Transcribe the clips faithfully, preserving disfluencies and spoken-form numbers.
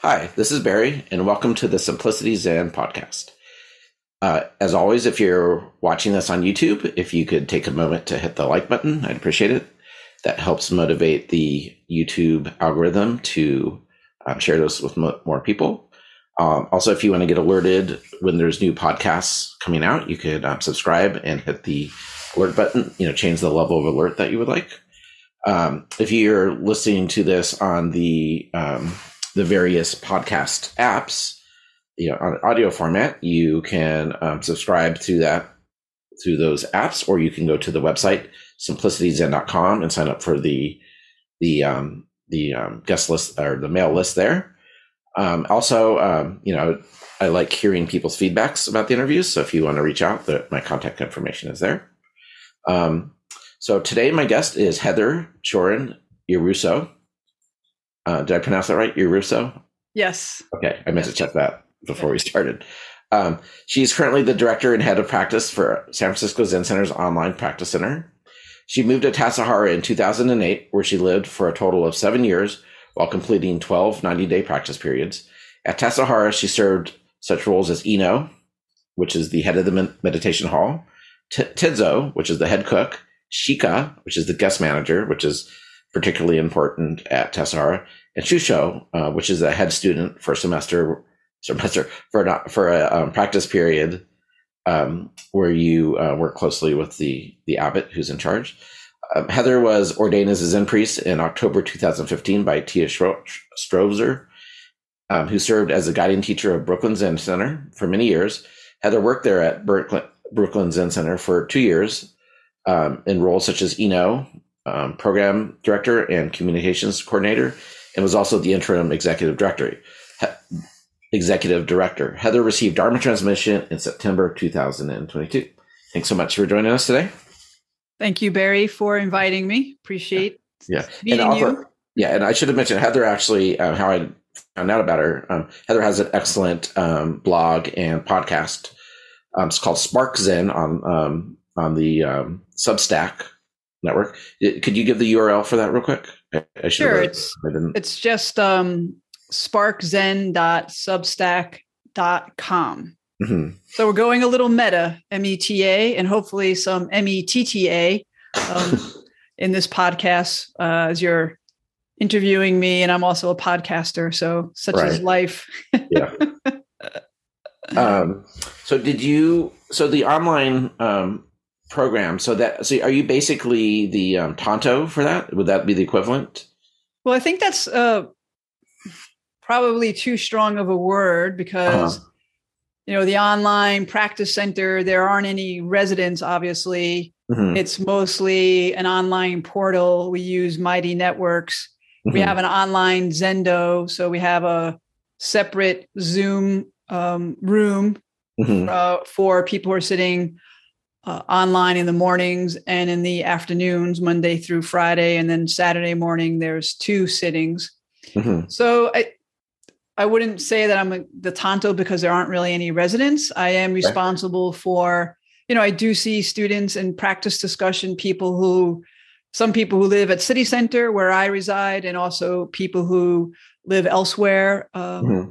Hi, this is Barry, and welcome to the Simplicity Zen podcast. Uh, as always, if you're watching this on YouTube, if you could take a moment to hit the like button, I'd appreciate it. That helps motivate the YouTube algorithm to um, share this with mo- more people. Um, also, if you want to get alerted when there's new podcasts coming out, you could um, subscribe and hit the alert button, you know, change the level of alert that you would like. Um, if you're listening to this on the um, the various podcast apps, you know, on audio format, you can um, subscribe to that through those apps, or you can go to the website simplicity zen dot com and sign up for the the um, the um, guest list or the mail list there. Um, also, um, you know, I like hearing people's feedbacks about the interviews, so if you want to reach out, the, my contact information is there. Um, so today, my guest is Heather Chorin Yarusso. Uh, did I pronounce that right? Yarusso? Yes. Okay, I meant to check that before we started. Um, she's currently the director and head of practice for San Francisco Zen Center's online practice center. She moved to Tassajara in two thousand eight, where she lived for a total of seven years while completing twelve ninety-day practice periods. At Tassajara, she served such roles as Eno, which is the head of the meditation hall, T- Tidzo, which is the head cook, Shika, which is the guest manager, which is particularly important at Tassajara, and Shusho, uh, which is a head student for a semester, semester for a, for a um, practice period um, where you uh, work closely with the, the abbot who's in charge. Um, Heather was ordained as a Zen priest in October two thousand fifteen by Tia Stro- Strozer, um, who served as a guiding teacher of Brooklyn Zen Center for many years. Heather worked there at Brooklyn Zen Center for two years um, in roles such as Eno, Um, program director and communications coordinator, and was also the interim executive director. He- executive director. Heather received Dharma transmission in September two thousand twenty-two. Thanks so much for joining us today. Thank you, Barry, for inviting me. Appreciate yeah. meeting and also, you. Yeah, and I should have mentioned Heather actually, um, how I found out about her. Um, Heather has an excellent um, blog and podcast. Um, it's called Spark Zen on, um, on the um, Substack network. Could you give the U R L for that real quick? I, I sure. It's, it's just um, spark zen dot substack dot com. Mm-hmm. So we're going a little meta, M E T A, and hopefully some M E T T A um, in this podcast uh, as you're interviewing me. And I'm also a podcaster, so such right. is life. yeah. Um, so did you, so the online um, program, so that so are you basically the um, Tonto for that? Would that be the equivalent? Well, I think that's uh, probably too strong of a word because uh-huh. you know, the online practice center, there aren't any residents, obviously. Mm-hmm. It's mostly an online portal. We use Mighty Networks. Mm-hmm. We have an online Zendo, so we have a separate Zoom um, room mm-hmm. uh, for people who are sitting Uh, online in the mornings and in the afternoons, Monday through Friday. And then Saturday morning, there's two sittings. Mm-hmm. So I, I wouldn't say that I'm a, the Tonto because there aren't really any residents. I am responsible for, you know, I do see students in practice discussion, people who, some people who live at City Center where I reside, and also people who live elsewhere. Um, mm-hmm.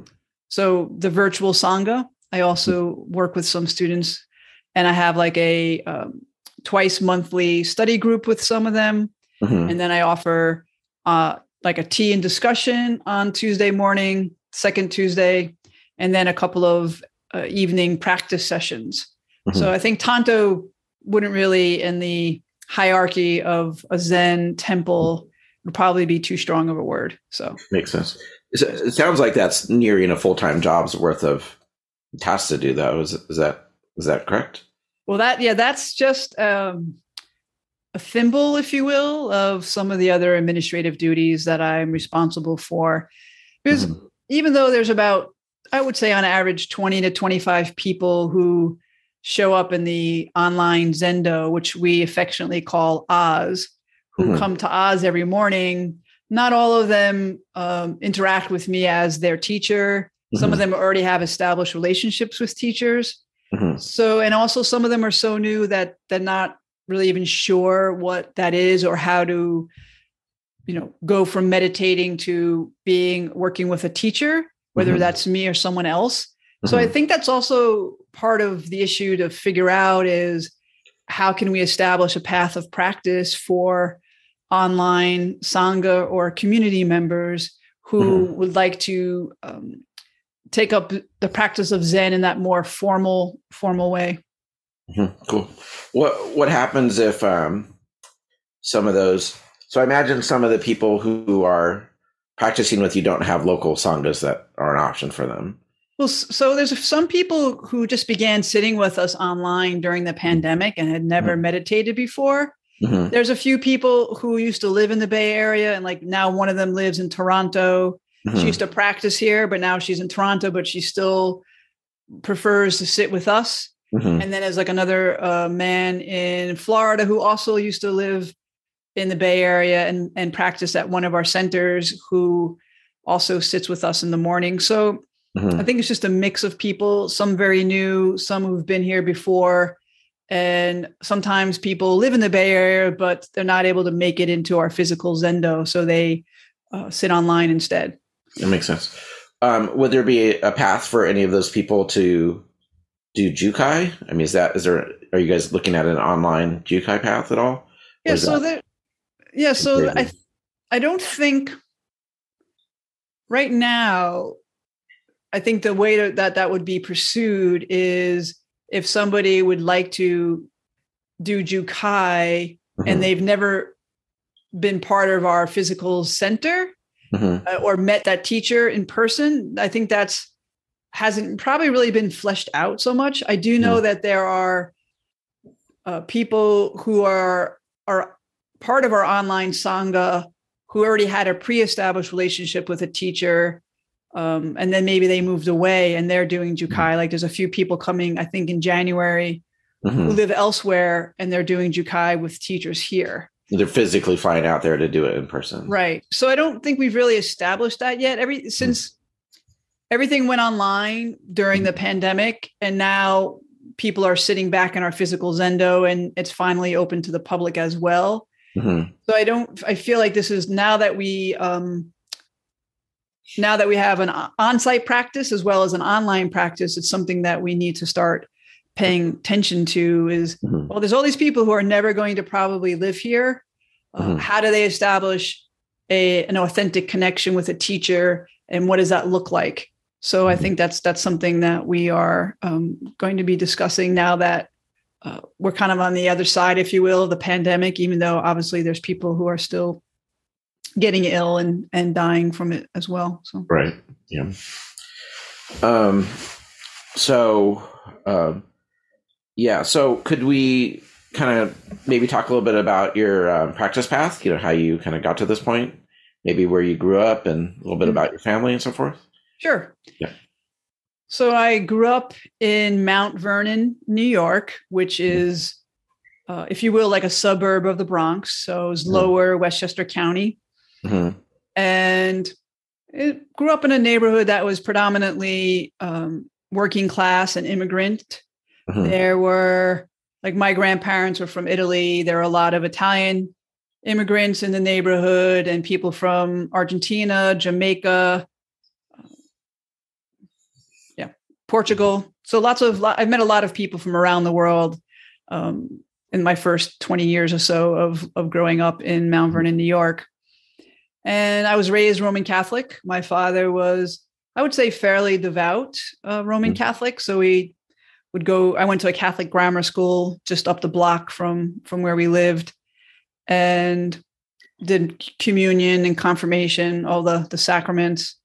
So the virtual Sangha, I also work with some students. And I have like a um, twice monthly study group with some of them. Mm-hmm. And then I offer uh, like a tea and discussion on Tuesday morning, second Tuesday, and then a couple of uh, evening practice sessions. Mm-hmm. So I think Tonto wouldn't really, in the hierarchy of a Zen temple, would probably be too strong of a word. So makes sense. It sounds like that's nearing a full-time job's worth of tasks to do, though. Is, is that Is that correct? Well, that, yeah, that's just um, a thimble, if you will, of some of the other administrative duties that I'm responsible for. Because mm-hmm. even though there's about, I would say on average, twenty to twenty-five people who show up in the online Zendo, which we affectionately call Oz, who mm-hmm. come to Oz every morning, not all of them um, interact with me as their teacher. Mm-hmm. Some of them already have established relationships with teachers. Mm-hmm. So, and also some of them are so new that they're not really even sure what that is or how to, you know, go from meditating to being, working with a teacher. whether mm-hmm. that's me or someone else. Mm-hmm. So I think that's also part of the issue to figure out is how can we establish a path of practice for online Sangha or community members who mm-hmm. would like to um, take up the practice of Zen in that more formal, formal way. Mm-hmm. Cool. What, what happens if um, some of those, so I imagine some of the people who are practicing with you don't have local Sanghas that are an option for them. Well, so there's some people who just began sitting with us online during the pandemic and had never mm-hmm. meditated before. Mm-hmm. There's a few people who used to live in the Bay Area, and like now one of them lives in Toronto. Mm-hmm. She used to practice here, but now she's in Toronto, but she still prefers to sit with us. Mm-hmm. And then there's like another uh, man in Florida who also used to live in the Bay Area and, and practice at one of our centers, who also sits with us in the morning. So mm-hmm. I think it's just a mix of people, some very new, some who've been here before. And sometimes people live in the Bay Area, but they're not able to make it into our physical Zendo. So they uh, sit online instead. That makes sense. Um, would there be a path for any of those people to do Jukai? I mean, is that, is there, are you guys looking at an online Jukai path at all? Yeah. So there, yeah. So I, I don't think right now, I think the way to, that that would be pursued is if somebody would like to do Jukai mm-hmm. and they've never been part of our physical center mm-hmm. uh, or met that teacher in person, I think that's hasn't probably really been fleshed out so much. I do know mm-hmm. that there are uh, people who are are part of our online Sangha who already had a pre-established relationship with a teacher. Um, and then maybe they moved away and they're doing Jukai. Mm-hmm. Like there's a few people coming, I think in January mm-hmm. who live elsewhere and they're doing Jukai with teachers here. They're physically flying out there to do it in person. Right. So I don't think we've really established that yet. Every, since mm-hmm. everything went online during mm-hmm. the pandemic and now people are sitting back in our physical Zendo and it's finally open to the public as well. Mm-hmm. So I don't, I feel like this is now that we, um, Now that we have an on-site practice as well as an online practice, it's something that we need to start paying attention to is, mm-hmm. well, there's all these people who are never going to probably live here. Uh, mm-hmm. How do they establish a, an authentic connection with a teacher? And what does that look like? So mm-hmm. I think that's that's something that we are um, going to be discussing now that uh, we're kind of on the other side, if you will, of the pandemic, even though obviously there's people who are still getting ill and, and dying from it as well. So, right. Yeah. Um, so, um, yeah. So could we kind of maybe talk a little bit about your um, practice path, you know, how you kind of got to this point, maybe where you grew up and a little bit mm-hmm. about your family and so forth? Sure. Yeah. So I grew up in Mount Vernon, New York, which is, uh, if you will, like a suburb of the Bronx. So it's mm-hmm. lower Westchester County. Mm-hmm. And it grew up in a neighborhood that was predominantly um, working class and immigrant. Mm-hmm. There were, like my grandparents were from Italy. There were a lot of Italian immigrants in the neighborhood and people from Argentina, Jamaica, uh, yeah, Portugal. So lots of, I've met a lot of people from around the world um, in my first twenty years or so of, of growing up in Mount Vernon, New York. And I was raised Roman Catholic. My father was, I would say, fairly devout uh, Roman mm-hmm. Catholic. So we would go, I went to a Catholic grammar school just up the block from, from where we lived and did communion and confirmation, all the, the sacraments,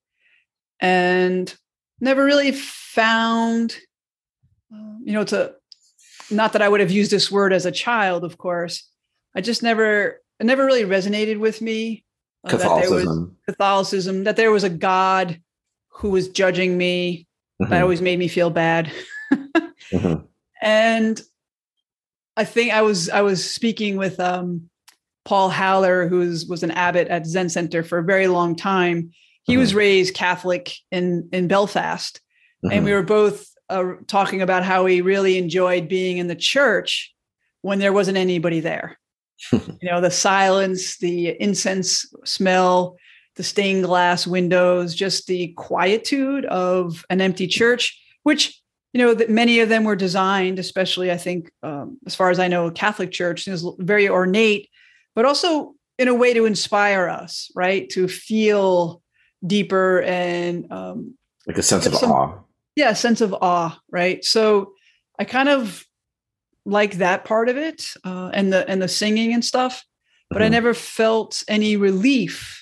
and never really found, uh, you know, it's a, not that I would have used this word as a child, of course. I just never, it never really resonated with me. Uh, Catholicism. That there was Catholicism, that there was a God who was judging me. Mm-hmm. That always made me feel bad. mm-hmm. And I think I was I was speaking with um, Paul Haller, who was, was an abbot at Zen Center for a very long time. He mm-hmm. was raised Catholic in, in Belfast. Mm-hmm. And we were both uh, talking about how he really enjoyed being in the church when there wasn't anybody there. You know, the silence, the incense smell, the stained glass windows, just the quietude of an empty church, which, you know, that many of them were designed, especially, I think, um, as far as I know, a Catholic church is very ornate, but also in a way to inspire us, right? To feel deeper and um, like a sense of some, awe. Yeah, a sense of awe, right? So I kind of like that part of it, uh, and the and the singing and stuff, but mm-hmm. I never felt any relief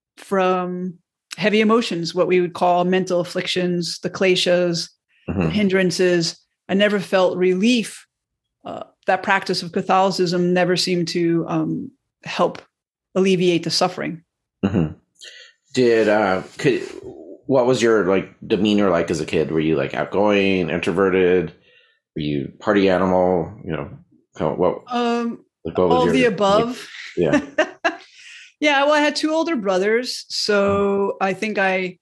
from heavy emotions, what we would call mental afflictions, the kleshas, mm-hmm. the hindrances. I never felt relief. Uh, that practice of Catholicism never seemed to um, help alleviate the suffering. Mm-hmm. Did uh, could what was your like demeanor like as a kid? Were you like outgoing, introverted? Were you party animal? You know, kind of what? Um, like what was all your, of the above. Yeah. Yeah. Well, I had two older brothers, so I think I,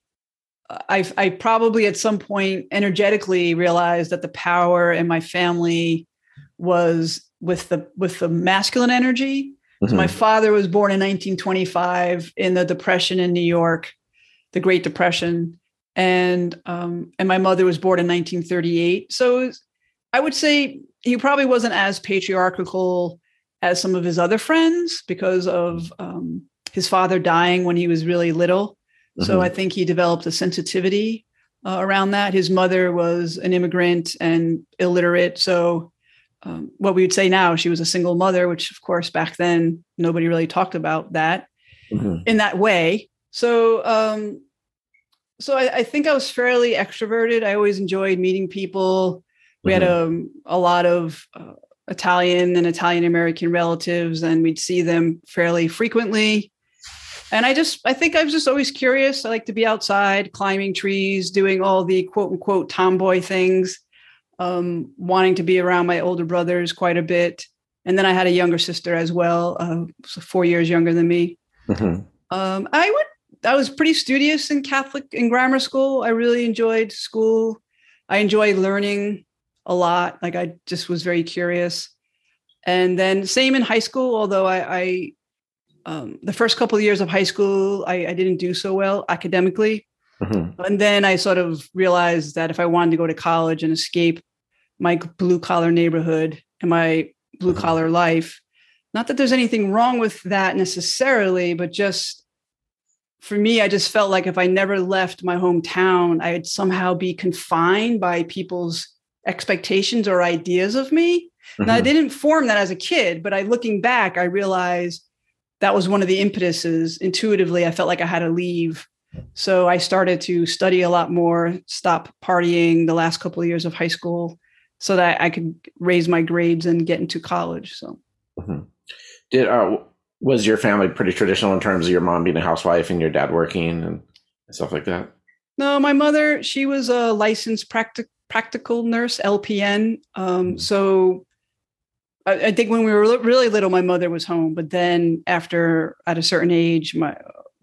I, I probably at some point energetically realized that the power in my family was with the with the masculine energy. Mm-hmm. So my father was born in nineteen twenty-five in the Depression in New York, the Great Depression, and um, and my mother was born in nineteen thirty-eight. So it was, I would say he probably wasn't as patriarchal as some of his other friends because of um, his father dying when he was really little. Mm-hmm. So I think he developed a sensitivity uh, around that. His mother was an immigrant and illiterate. So um, what we would say now, she was a single mother, which of course back then, nobody really talked about that mm-hmm. in that way. So, um, so I, I think I was fairly extroverted. I always enjoyed meeting people. We mm-hmm. had a, a lot of uh, Italian and Italian American relatives, and we'd see them fairly frequently. And I just, I think I was just always curious. I like to be outside, climbing trees, doing all the quote unquote tomboy things, um, wanting to be around my older brothers quite a bit. And then I had a younger sister as well, uh, so four years younger than me. Mm-hmm. Um, I would, I was pretty studious in Catholic in grammar school. I really enjoyed school. I enjoyed learning a lot. Like I just was very curious. And then same in high school, although I, I um, the first couple of years of high school, I, I didn't do so well academically. Mm-hmm. And then I sort of realized that if I wanted to go to college and escape my blue collar neighborhood and my blue collar mm-hmm. life, not that there's anything wrong with that necessarily, but just for me, I just felt like if I never left my hometown, I would somehow be confined by people's expectations or ideas of me. Mm-hmm. Now, I didn't form that as a kid, but I, looking back, I realized that was one of the impetuses. Intuitively, I felt like I had to leave. So I started to study a lot more, stop partying the last couple of years of high school so that I could raise my grades and get into college. So mm-hmm. did, uh, was your family pretty traditional in terms of your mom being a housewife and your dad working and stuff like that? No, my mother, she was a licensed practic- practical nurse, L P N. Um, mm-hmm. So I, I think when we were really little, my mother was home. But then after, at a certain age, my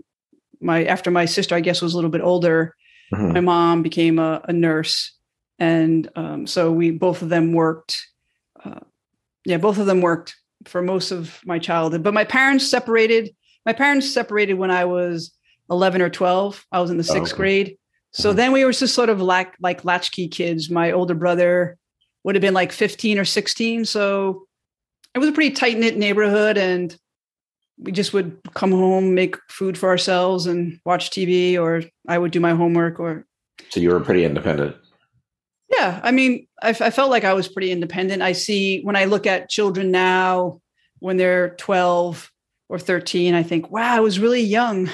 my after my sister, I guess, was a little bit older, mm-hmm. my mom became a, a nurse. And um, so we, both of them worked. Uh, yeah, both of them worked for most of my childhood. But my parents separated. My parents separated when I was eleven or twelve. I was in the sixth oh. grade. So mm-hmm. then we were just sort of like, like latchkey kids. My older brother would have been like fifteen or sixteen. So it was a pretty tight knit neighborhood. And we just would come home, make food for ourselves and watch T V, or I would do my homework. Or So you were pretty independent. Yeah. I mean, I, I felt like I was pretty independent. I see when I look at children now, when they're twelve or thirteen, I think, wow, I was really young.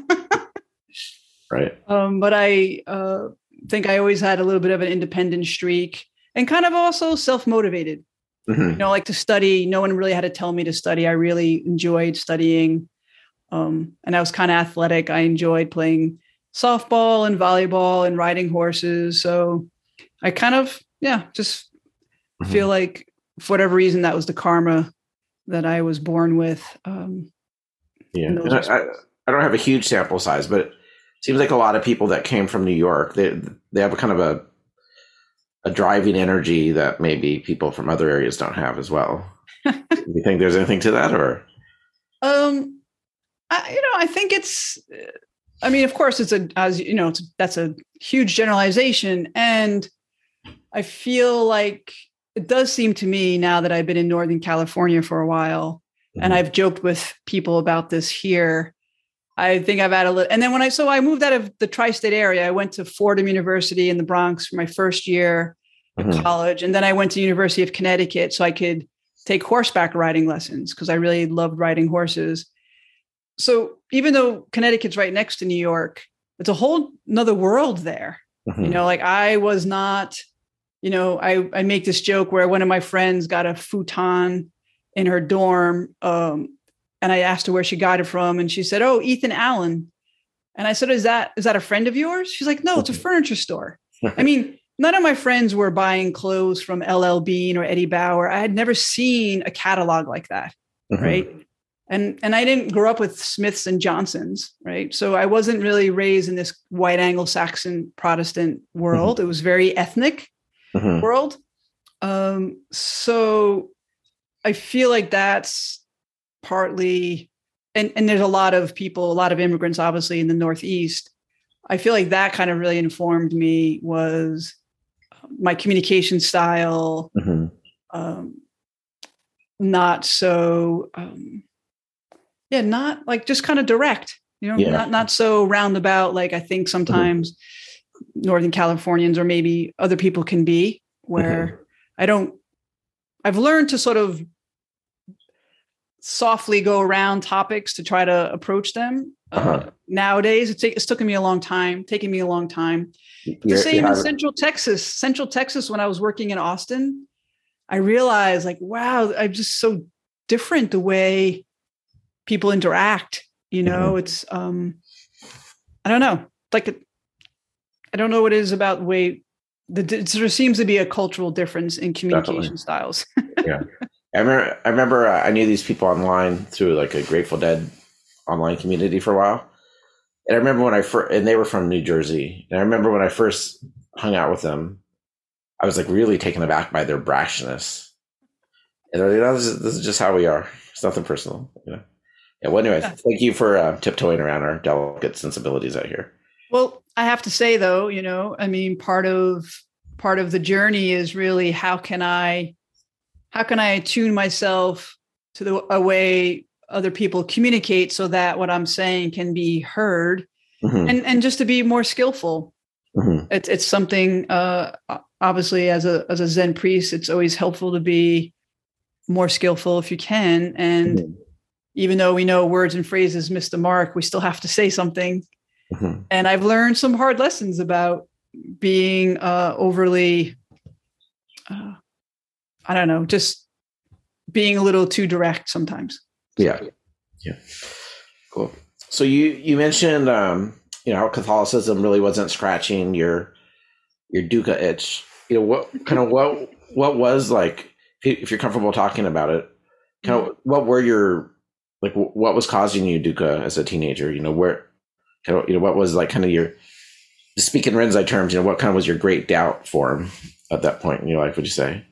Right. Um, but I uh, think I always had a little bit of an independent streak and kind of also self-motivated. Mm-hmm. You know, like to study. No one really had to tell me to study. I really enjoyed studying. Um, and I was kind of athletic. I enjoyed playing softball and volleyball and riding horses. So I kind of, yeah, just mm-hmm. feel like for whatever reason, that was the karma that I was born with. Um, yeah. And I, I, I don't have a huge sample size, but it seems like a lot of people that came from New York, they they have a kind of a a driving energy that maybe people from other areas don't have as well. Do you think there's anything to that, or? Um, I, you know, I think it's, I mean, of course, it's a, as you know, it's, that's a huge generalization. And I feel like it does seem to me now that I've been in Northern California for a while, mm-hmm. and I've joked with people about this here. I think I've had a little, and then when I, so I moved out of the tri-state area, I went to Fordham University in the Bronx for my first year of mm-hmm. college. And then I went to University of Connecticut so I could take horseback riding lessons because I really loved riding horses. So even though Connecticut's right next to New York, it's a whole nother world there. Mm-hmm. You know, like I was not, you know, I, I make this joke where one of my friends got a futon in her dorm. Um, and I asked her where she got it from. And she said, oh, Ethan Allen. And I said, is that, is that a friend of yours? She's like, no, it's a furniture store. I mean, none of my friends were buying clothes from L L Bean or Eddie Bauer. I had never seen a catalog like that. Mm-hmm. Right. And, and I didn't grow up with Smiths and Johnsons. Right. So I wasn't really raised in this white Anglo-Saxon Protestant world. Mm-hmm. It was very ethnic mm-hmm. world. Um, so I feel like that's partly, and, and there's a lot of people, a lot of immigrants, obviously in the Northeast. I feel like that kind of really informed me was my communication style, mm-hmm. um, not so, um, yeah, not like just kind of direct, you know, yeah. not, not so roundabout. Like I think sometimes mm-hmm. Northern Californians or maybe other people can be where mm-hmm. I don't, I've learned to sort of softly go around topics to try to approach them. Uh-huh. Uh, nowadays, it's, it's taken me a long time, taking me a long time. You're, the same in Central Texas, Central Texas, when I was working in Austin, I realized like, wow, I'm just so different the way people interact. You know, mm-hmm. it's, um, I don't know, like, I don't know what it is about the way the, there seems to be a cultural difference in communication Definitely. styles. Yeah. I remember, I remember uh, I knew these people online through like a Grateful Dead online community for a while. And I remember when I first, and they were from New Jersey. And I remember when I first hung out with them, I was like really taken aback by their brashness. And they're like, no, this is, this is just how we are. It's nothing personal, you know? Yeah. Well, anyway, thank you for uh, tiptoeing around our delicate sensibilities out here. Well, I have to say though, you know, I mean, part of, part of the journey is really how can I, how can I attune myself to the a way other people communicate so that what I'm saying can be heard mm-hmm. and, and just to be more skillful. Mm-hmm. It's, it's something, uh, obviously as a, as a Zen priest, it's always helpful to be more skillful if you can. And mm-hmm. even though we know words and phrases miss the mark, we still have to say something. Mm-hmm. And I've learned some hard lessons about being uh, overly, uh, I don't know, just being a little too direct sometimes. Yeah. Yeah. Cool. So you, you mentioned, um, you know, how Catholicism really wasn't scratching your, your dukkha itch. You know, what kind of, what, what was like, if you're comfortable talking about it, kind of, what were your, like, what was causing you dukkha as a teenager? You know, where, kind of, you know, what was like kind of your, to speak in Rinzai terms, you know, what kind of was your great doubt form at that point in your life, would you say?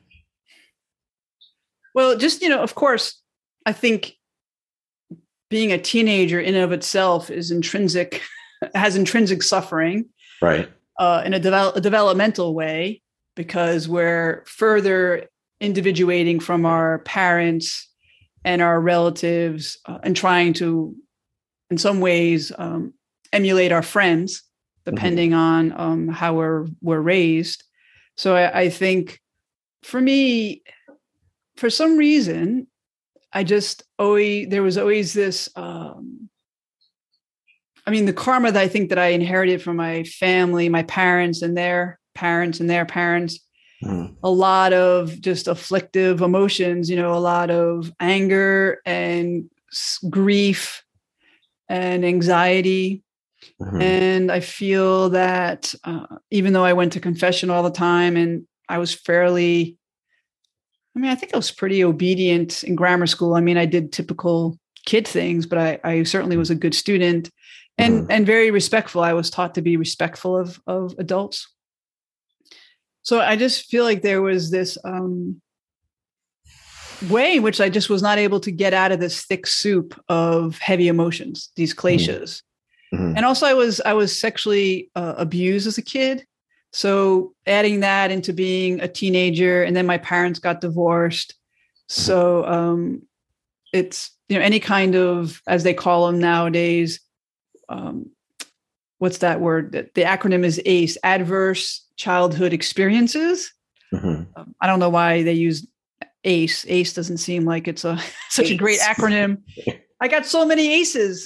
Well, just, you know, of course, I think being a teenager in and of itself is intrinsic, has intrinsic suffering. Right. Uh, in a, devel- a developmental way, because we're further individuating from our parents and our relatives uh, and trying to, in some ways, um, emulate our friends, depending mm-hmm. on um, how we're, we're raised. So I, I think for me, for some reason, I just always, there was always this, um, I mean, the karma that I think that I inherited from my family, my parents and their parents and their parents, mm. a lot of just afflictive emotions, you know, a lot of anger and grief and anxiety. Mm-hmm. And I feel that uh, even though I went to confession all the time and I was fairly, I mean, I think I was pretty obedient in grammar school. I mean, I did typical kid things, but I, I certainly was a good student and, mm-hmm. and very respectful. I was taught to be respectful of, of adults. So I just feel like there was this, um, way in which I just was not able to get out of this thick soup of heavy emotions, these kleshas. Mm-hmm. And also I was, I was sexually uh, abused as a kid. So adding that into being a teenager, and then my parents got divorced. So um, it's, you know, any kind of, as they call them nowadays, um, what's that word? The acronym is ACE, Adverse Childhood Experiences. Mm-hmm. Um, I don't know why they use ACE. ACE doesn't seem like it's a such ACE. A great acronym. I got so many aces.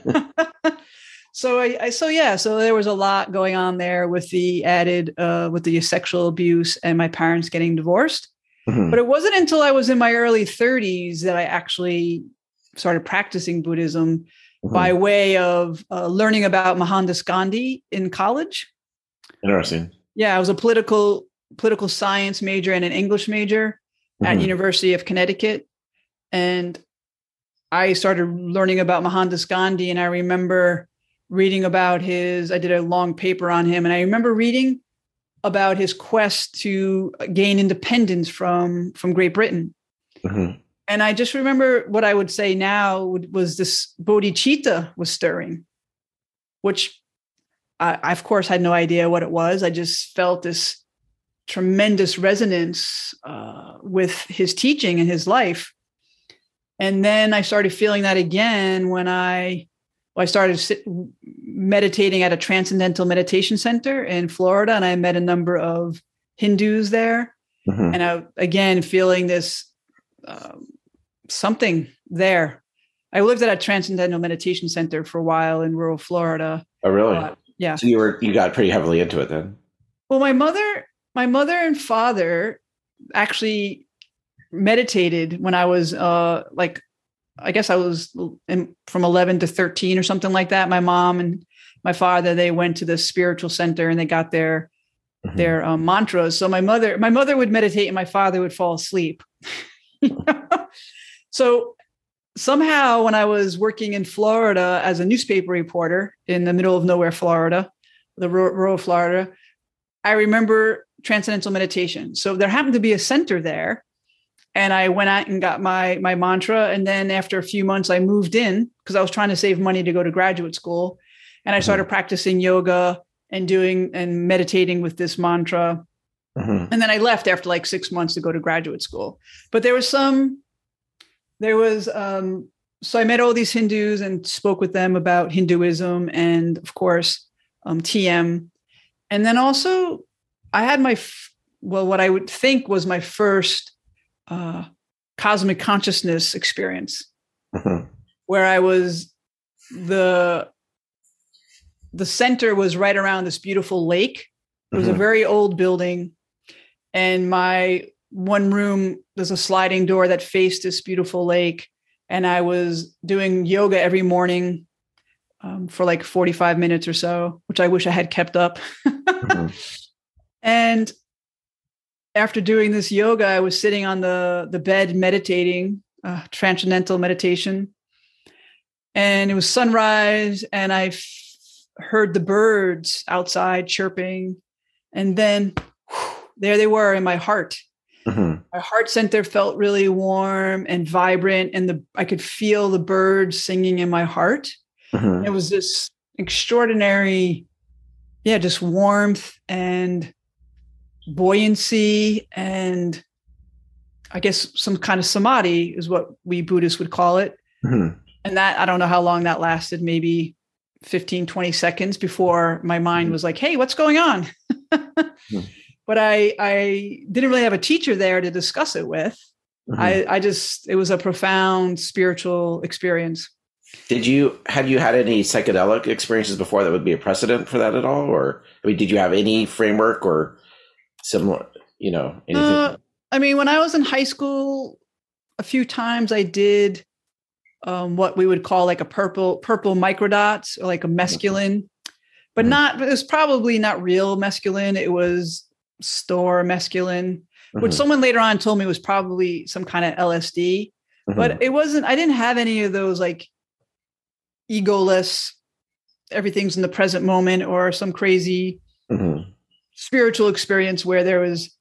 so I, I, so yeah, so there was a lot going on there with the added, uh, with the sexual abuse and my parents getting divorced. Mm-hmm. But it wasn't until I was in my early thirties that I actually started practicing Buddhism mm-hmm. by way of uh, learning about Mohandas Gandhi in college. Interesting. Yeah, I was a political political science major and an English major mm-hmm. at University of Connecticut. And I started learning about Mohandas Gandhi. And I remember reading about his, I did a long paper on him. And I remember reading about his quest to gain independence from, from Great Britain. Mm-hmm. And I just remember what I would say now was this bodhicitta was stirring, which I, I, of course, had no idea what it was. I just felt this tremendous resonance uh, with his teaching and his life. And then I started feeling that again when I, well, I started sit, meditating at a transcendental meditation center in Florida. And I met a number of Hindus there. Mm-hmm. And I, again, feeling this uh, something there. I lived at a transcendental meditation center for a while in rural Florida. Oh, really? Uh, yeah. So you were, you got pretty heavily into it then? Well, my mother, my mother and father actually meditated when I was uh, like, I guess I was in, from eleven to thirteen or something like that. My mom and my father, they went to the spiritual center and they got their, mm-hmm. their um, mantras. So my mother, my mother would meditate and my father would fall asleep. So somehow when I was working in Florida as a newspaper reporter in the middle of nowhere, Florida, the rural Florida, I remember transcendental meditation. So there happened to be a center there. And I went out and got my, my mantra. And then after a few months, I moved in because I was trying to save money to go to graduate school. And I started mm-hmm. practicing yoga and doing and meditating with this mantra. Mm-hmm. And then I left after like six months to go to graduate school. But there was some, there was, um, so I met all these Hindus and spoke with them about Hinduism and of course, um, T M. And then also I had my, well, what I would think was my first uh, cosmic consciousness experience mm-hmm. where I was the, the center was right around this beautiful lake. It was mm-hmm. a very old building. And my one room, there's a sliding door that faced this beautiful lake. And I was doing yoga every morning um, for like forty-five minutes or so, which I wish I had kept up. mm-hmm. And after doing this yoga, I was sitting on the, the bed meditating, uh, transcendental meditation. And it was sunrise and I f- heard the birds outside chirping. And then whew, there they were in my heart. Mm-hmm. My heart center felt really warm and vibrant. And the I could feel the birds singing in my heart. Mm-hmm. It was this extraordinary, yeah, just warmth and buoyancy and I guess some kind of samadhi is what we Buddhists would call it. Mm-hmm. And that, I don't know how long that lasted, maybe fifteen, twenty seconds before my mind was like, hey, what's going on? mm-hmm. But I, I didn't really have a teacher there to discuss it with. Mm-hmm. I, I just, it was a profound spiritual experience. Did you, had you had any psychedelic experiences before that would be a precedent for that at all? Or, I mean, did you have any framework or similar, you know, anything? Uh, I mean, when I was in high school, a few times I did um, what we would call like a purple, purple microdots or like a mescaline, mm-hmm. but not, it was probably not real mescaline. It was store mescaline, mm-hmm. which someone later on told me was probably some kind of L S D, mm-hmm. but it wasn't, I didn't have any of those like egoless, everything's in the present moment or some crazy mm-hmm. spiritual experience where there was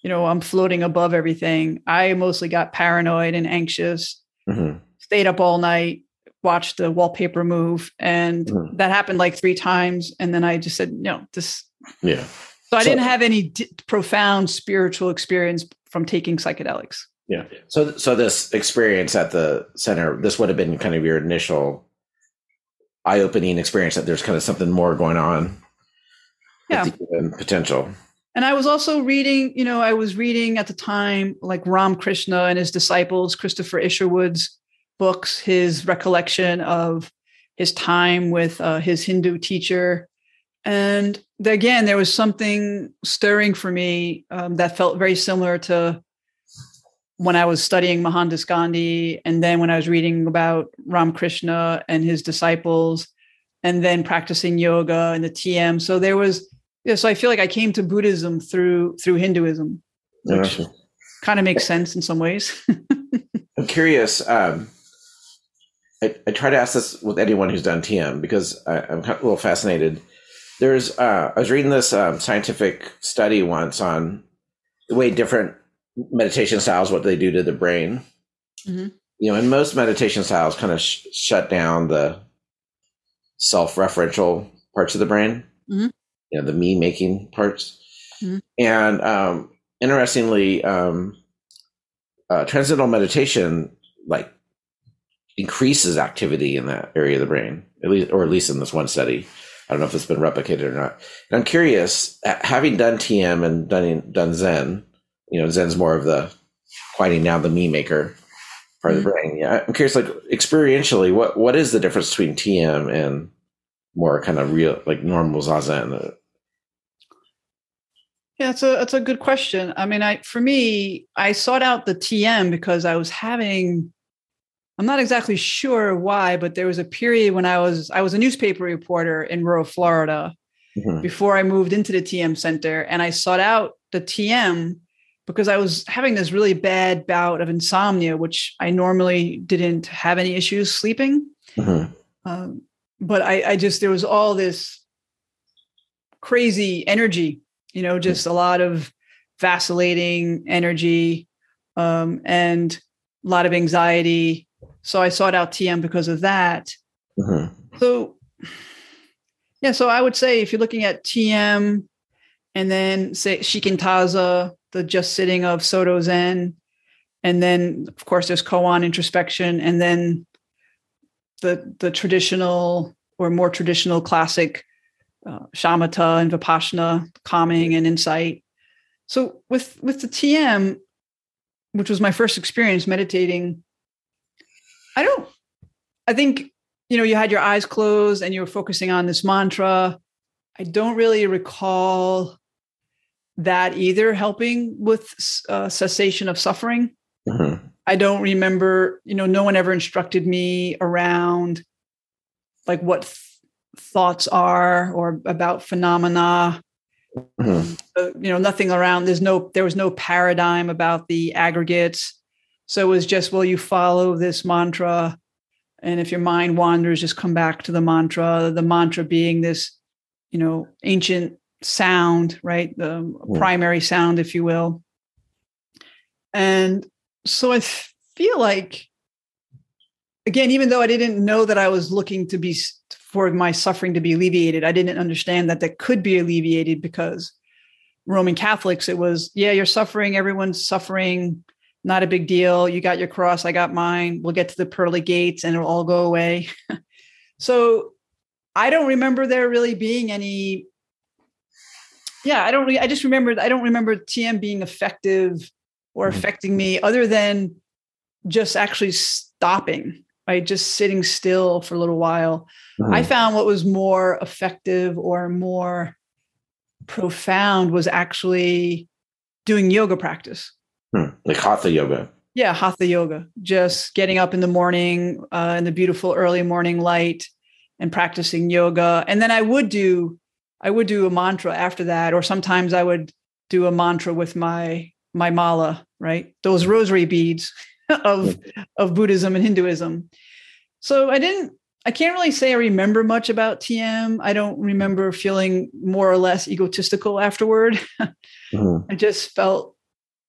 you know, I'm floating above everything. I mostly got paranoid and anxious, mm-hmm. stayed up all night, watched the wallpaper move. And mm-hmm. that happened like three times. And then I just said, no, this. Yeah. So I so, didn't have any d- profound spiritual experience from taking psychedelics. Yeah. So, so this experience at the center, this would have been kind of your initial eye-opening experience that there's kind of something more going on. Yeah. With the potential. And I was also reading, you know, I was reading at the time, like Ram Krishna and his disciples, Christopher Isherwood's books, his recollection of his time with uh, his Hindu teacher. And again, there was something stirring for me um, that felt very similar to when I was studying Mohandas Gandhi, and then when I was reading about Ram Krishna and his disciples, and then practicing yoga and the T M. So there was, yeah, so I feel like I came to Buddhism through through Hinduism, which yeah. kind of makes sense in some ways. I'm curious. Um, I, I try to ask this with anyone who's done T M because I, I'm a little fascinated. There's, uh, I was reading this um, scientific study once on the way different meditation styles, what they do to the brain. Mm-hmm. You know, and most meditation styles kind of sh- shut down the self-referential parts of the brain, mm-hmm. you know, the me-making parts. Mm-hmm. And um, interestingly, um, uh, transcendental meditation like increases activity in that area of the brain, at least, or at least in this one study. I don't know if it's been replicated or not. And I'm curious, having done T M and done done Zen, you know, Zen's more of the quieting down the me maker part mm-hmm. of the brain. Yeah, I'm curious, like experientially, what what is the difference between T M and more kind of real, like normal Zazen? Yeah, it's a it's a good question. I mean, I for me, I sought out the T M because I was having. I'm not exactly sure why, but there was a period when I was I was a newspaper reporter in rural Florida mm-hmm. before I moved into the T M center, and I sought out the T M because I was having this really bad bout of insomnia, which I normally didn't have any issues sleeping. Mm-hmm. Um, but I, I just, there was all this crazy energy, you know, just a lot of vacillating energy um, and a lot of anxiety. So I sought out T M because of that. Mm-hmm. So, yeah, so I would say if you're looking at T M and then say Shikantaza, the just sitting of Soto Zen, and then of course there's koan introspection, and then the the traditional or more traditional classic uh, shamatha and vipassana, calming and insight. So with with the T M, which was my first experience meditating, I don't, I think, you know, you had your eyes closed and you were focusing on this mantra. I don't really recall that either helping with uh, cessation of suffering. Mm-hmm. I don't remember, you know, no one ever instructed me around like what th- thoughts are or about phenomena. Mm-hmm. Uh, you know, nothing around, there's no, there was no paradigm about the aggregates. So it was just, well, you follow this mantra. And if your mind wanders, just come back to the mantra, the mantra being this, you know, ancient sound, right? The mm. primary sound, if you will. And so I feel like, again, even though I didn't know that I was looking to be, for my suffering to be alleviated, I didn't understand that that could be alleviated because Roman Catholics, it was, yeah, you're suffering, everyone's suffering, not a big deal. You got your cross, I got mine. We'll get to the pearly gates and it'll all go away. So I don't remember there really being any, yeah, I don't, re- I just remember, I don't remember T M being effective or mm-hmm. affecting me other than just actually stopping, right? Just sitting still for a little while. Mm-hmm. I found what was more effective or more profound was actually doing yoga practice. Hmm. Like hatha yoga. Yeah, hatha yoga. Just getting up in the morning uh, in the beautiful early morning light and practicing yoga. And then I would do, I would do a mantra after that, or sometimes I would do a mantra with my my mala, right? Those rosary beads of of Buddhism and Hinduism. So I didn't, I can't really say I remember much about T M. I don't remember feeling more or less egotistical afterward. Mm-hmm. I just felt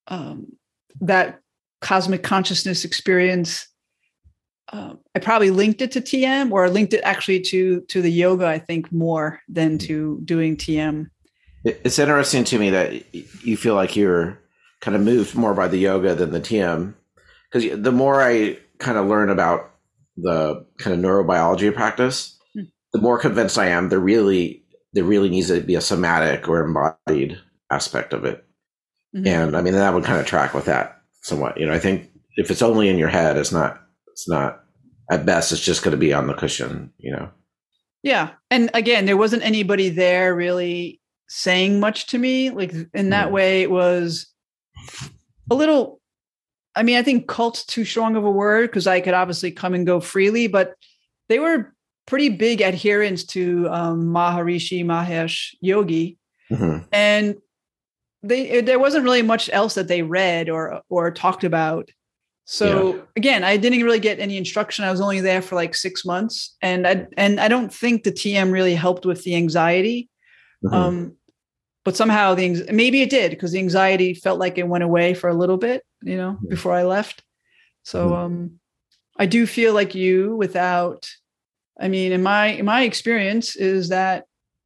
um, that cosmic consciousness experience, uh, I probably linked it to T M, or linked it actually to to the yoga, I think, more than to doing T M. It's interesting to me that you feel like you're kind of moved more by the yoga than the T M, because the more I kind of learn about the kind of neurobiology of practice, hmm. the more convinced I am there really there really needs to be a somatic or embodied aspect of it. Mm-hmm. And I mean, that would kind of track with that somewhat. You know, I think if it's only in your head, it's not, it's not, at best, it's just going to be on the cushion, you know? Yeah. And again, there wasn't anybody there really saying much to me. Like in that mm-hmm. way, it was a little, I mean, I think cult's too strong of a word, because I could obviously come and go freely, but they were pretty big adherents to um, Maharishi Mahesh Yogi. Mm-hmm. And they, there wasn't really much else that they read or, or talked about. So yeah. Again, I didn't really get any instruction. I was only there for like six months. And I, and I don't think the T M really helped with the anxiety. Mm-hmm. Um, but somehow the, maybe it did, because the anxiety felt like it went away for a little bit, you know, mm-hmm. before I left. So mm-hmm. um, I do feel like you without, I mean, in my, in my experience is that,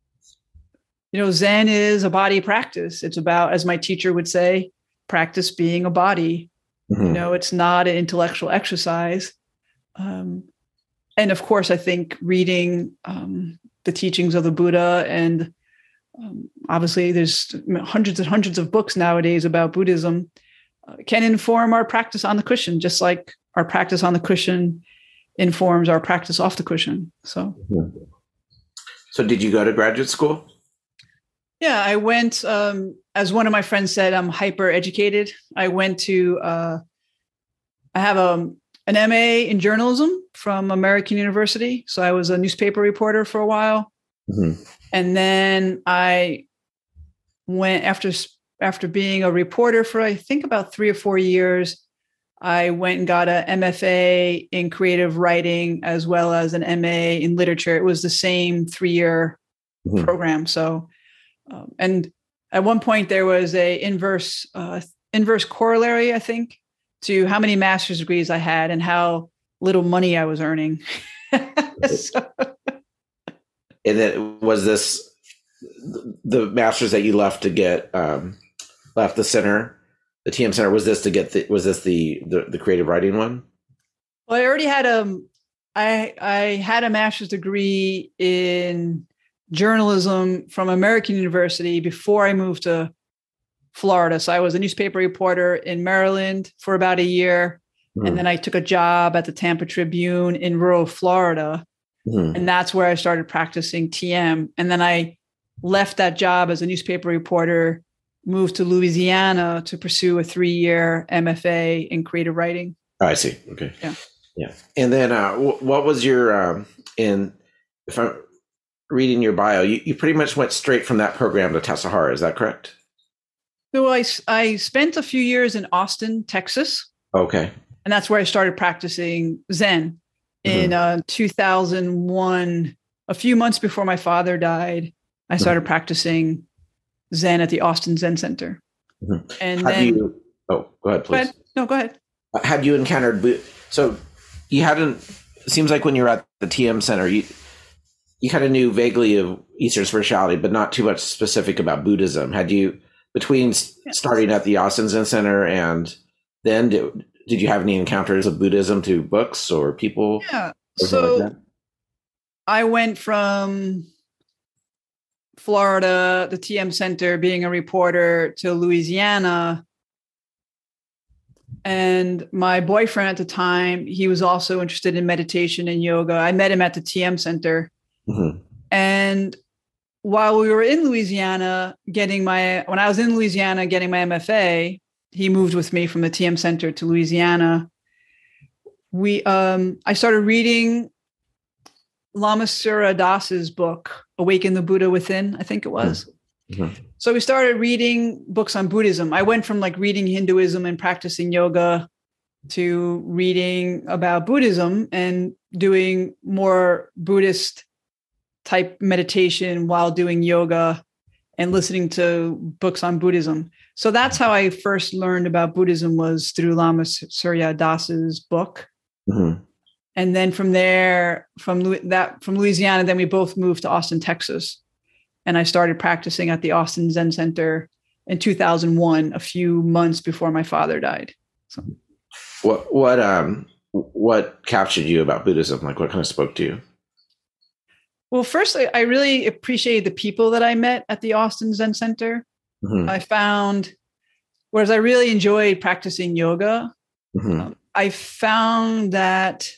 you know, Zen is a body practice. It's about, as my teacher would say, practice being a body. Mm-hmm. You know, it's not an intellectual exercise. Um, and of course, I think reading um, the teachings of the Buddha, and um, obviously there's hundreds and hundreds of books nowadays about Buddhism, uh, can inform our practice on the cushion, just like our practice on the cushion informs our practice off the cushion. So, mm-hmm. So did you go to graduate school? Yeah, I went, um, as one of my friends said, I'm hyper educated. I went to, uh, I have a, an M A in journalism from American University. So I was a newspaper reporter for a while. Mm-hmm. And then I went after, after being a reporter for, I think about three or four years, I went and got a M F A in creative writing, as well as an M A in literature. It was the same three-year mm-hmm. program. So, Um, and at one point there was a inverse uh, inverse corollary, I think, to how many master's degrees I had and how little money I was earning. So. And then was this the master's that you left to get um, left the center, the T M Center? Was this to get the, was this the, the the creative writing one? Well, I already had a I I had a master's degree in journalism from American University before I moved to Florida. So I was a newspaper reporter in Maryland for about a year. Mm. And then I took a job at the Tampa Tribune in rural Florida. Mm. And that's where I started practicing T M. And then I left that job as a newspaper reporter, moved to Louisiana to pursue a three-year M F A in creative writing. Oh, I see. Okay. Yeah. Yeah. And then uh, w- what was your, um, in, if I'm reading your bio, you, you pretty much went straight from that program to Tassajara. Is that correct? So I, I spent a few years in Austin, Texas. Okay. And that's where I started practicing Zen in mm-hmm. uh, two thousand one. A few months before my father died, I started mm-hmm. practicing Zen at the Austin Zen Center. Mm-hmm. And Have then, you, oh, go ahead, please. Go ahead. No, go ahead. Had you encountered, so you hadn't, it seems like when you were at the T M Center, you, you kind of knew vaguely of Eastern spirituality, but not too much specific about Buddhism. Had you, between yes. starting at the Austin Zen Center and then, did, did you have any encounters of Buddhism through books or people? Yeah. So like I went from Florida, the T M Center, being a reporter, to Louisiana. And my boyfriend at the time, he was also interested in meditation and yoga. I met him at the T M Center. Mm-hmm. And while we were in Louisiana getting my, when I was in Louisiana getting my M F A, he moved with me from the T M Center to Louisiana. We, um, I started reading Lama Sura Das's book, Awaken the Buddha Within, I think it was. Mm-hmm. So we started reading books on Buddhism. I went from like reading Hinduism and practicing yoga to reading about Buddhism and doing more Buddhist type meditation while doing yoga and listening to books on Buddhism. So that's how I first learned about Buddhism, was through Lama Surya Das's book. Mm-hmm. And then from there, from that, from Louisiana, then we both moved to Austin, Texas. And I started practicing at the Austin Zen Center in two thousand one, a few months before my father died. So. What, what, um, what captured you about Buddhism? Like, what kind of spoke to you? Well, first, I really appreciated the people that I met at the Austin Zen Center. Mm-hmm. I found, whereas I really enjoyed practicing yoga, mm-hmm. um, I found that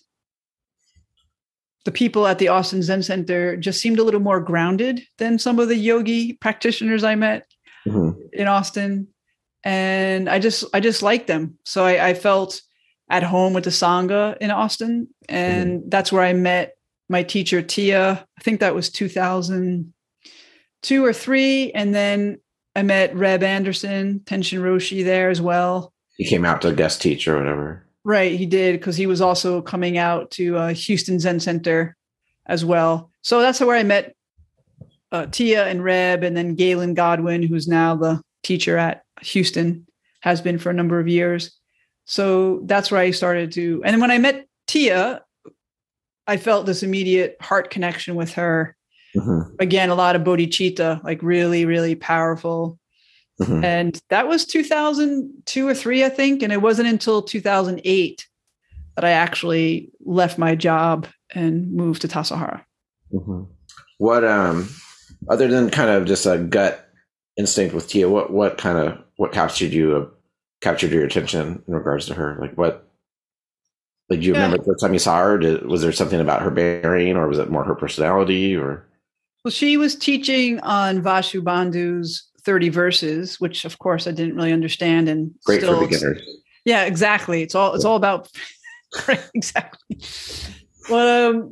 the people at the Austin Zen Center just seemed a little more grounded than some of the yogi practitioners I met mm-hmm. in Austin. And I just, I just liked them. So I, I felt at home with the Sangha in Austin. And mm-hmm. that's where I met my teacher, Tia. I think that was two thousand two or three. And then I met Reb Anderson, Tenshin Roshi there as well. He came out to guest teach or whatever. Right, he did, because he was also coming out to uh, Houston Zen Center as well. So that's where I met uh, Tia and Reb, and then Galen Godwin, who's now the teacher at Houston, has been for a number of years. So that's where I started to. And then when I met Tia, I felt this immediate heart connection with her. Mm-hmm. Again, a lot of bodhicitta, like really, really powerful. Mm-hmm. And that was two thousand two or three, I think. And it wasn't until two thousand eight that I actually left my job and moved to Tassajara. Mm-hmm. What, um, other than kind of just a gut instinct with Tia, what, what kind of, what captured you, uh, captured your attention in regards to her? Like what, like, do you yeah. remember the first time you saw her? Did, was there something about her bearing, or was it more her personality, or? Well, she was teaching on Vasubandhu's thirty verses, which of course I didn't really understand. And great still, for beginners. Yeah, exactly. It's all, it's all about, right, exactly. Well, um,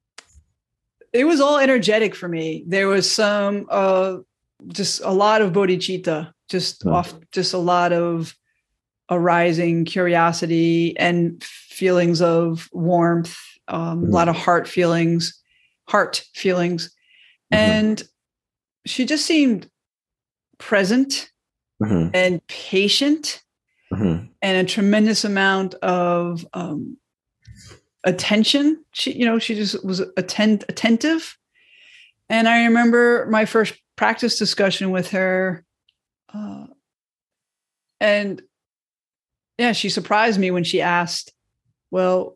it was all energetic for me. There was some, uh, just a lot of bodhicitta, just oh. off, just a lot of arising curiosity and feelings of warmth, um, mm-hmm. a lot of heart feelings, heart feelings. Mm-hmm. And she just seemed present mm-hmm. and patient mm-hmm. and a tremendous amount of um, attention. She, you know, she just was attend- attentive. And I remember my first practice discussion with her. Uh, and yeah, she surprised me when she asked, well,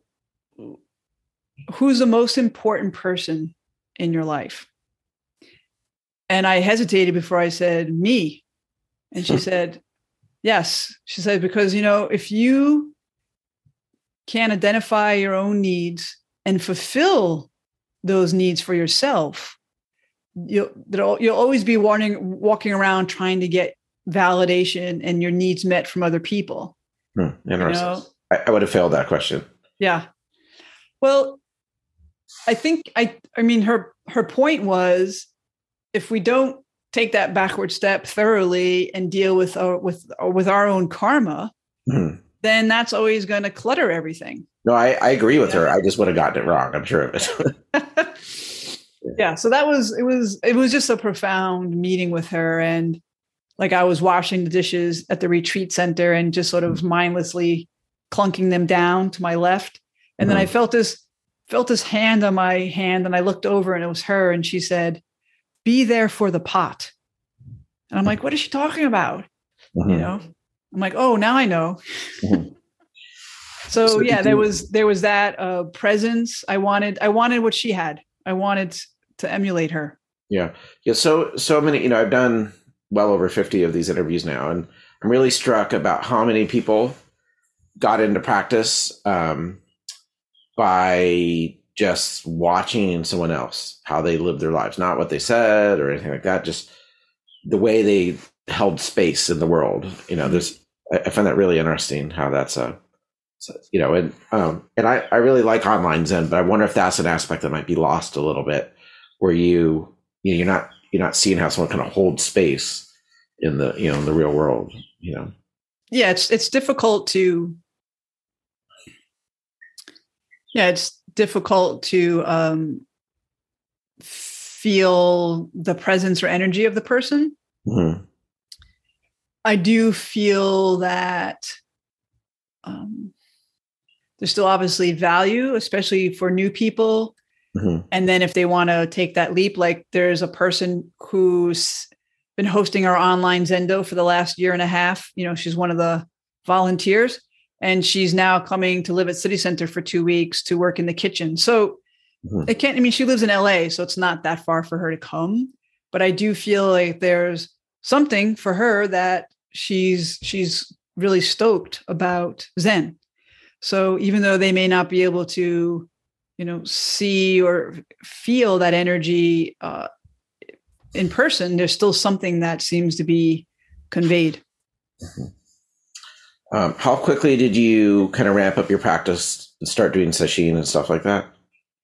who's the most important person in your life? And I hesitated before I said, me. And she said, yes. She said, because, you know, if you can identify your own needs and fulfill those needs for yourself, you'll, you'll always be walking, walking around trying to get validation and your needs met from other people. Hmm, interesting. You know? I, I would have failed that question. Yeah. Well, I think, I, I mean, her, her point was, if we don't take that backward step thoroughly and deal with our, with, with our own karma, mm-hmm. then that's always going to clutter everything. No, I, I agree with yeah. her. I just would have gotten it wrong. I'm sure of it. yeah. yeah. So that was, it was, it was just a profound meeting with her. And like, I was washing the dishes at the retreat center and just sort of mm-hmm. mindlessly clunking them down to my left. And mm-hmm. then I felt this, felt this hand on my hand, and I looked over and it was her. And she said, be there for the pot. And I'm like, what is she talking about? Mm-hmm. You know, I'm like, oh, now I know. Mm-hmm. so, so yeah, there was, there was that uh, presence. I wanted, I wanted what she had. I wanted to emulate her. Yeah. Yeah. So, so many, you know, I've done well over fifty of these interviews now, and I'm really struck about how many people got into practice um, by just watching someone else, how they lived their lives, not what they said or anything like that, just the way they held space in the world. You know, there's, I find that really interesting how that's a, you know, and, um, and I, I really like online Zen, but I wonder if that's an aspect that might be lost a little bit, where you, you know, you're not, you're not seeing how someone kind of holds space in the, you know, in the real world, you know? Yeah. It's, it's difficult to, yeah, it's difficult to um, feel the presence or energy of the person. Mm-hmm. I do feel that um, there's still obviously value, especially for new people. Mm-hmm. And then if they want to take that leap, like there's a person who's been hosting our online Zendo for the last year and a half. You know, she's one of the volunteers, and she's now coming to live at City Center for two weeks to work in the kitchen. So mm-hmm. it can't, I mean, she lives in L A, so it's not that far for her to come. But I do feel like there's something for her that she's, she's really stoked about Zen. So even though they may not be able to, you know, see or feel that energy uh, in person, there's still something that seems to be conveyed. Mm-hmm. Um, how quickly did you kind of ramp up your practice and start doing sesshin and stuff like that?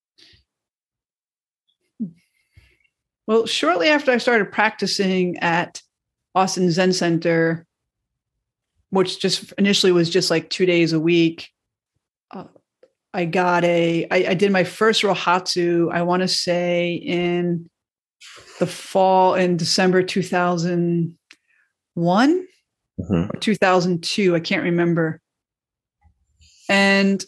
Well, shortly after I started practicing at Austin Zen Center, which just initially was just like two days a week, uh, I got a, I, I did my first Rohatsu, I want to say in the fall, in December two thousand one mm-hmm. or two thousand two, I can't remember. And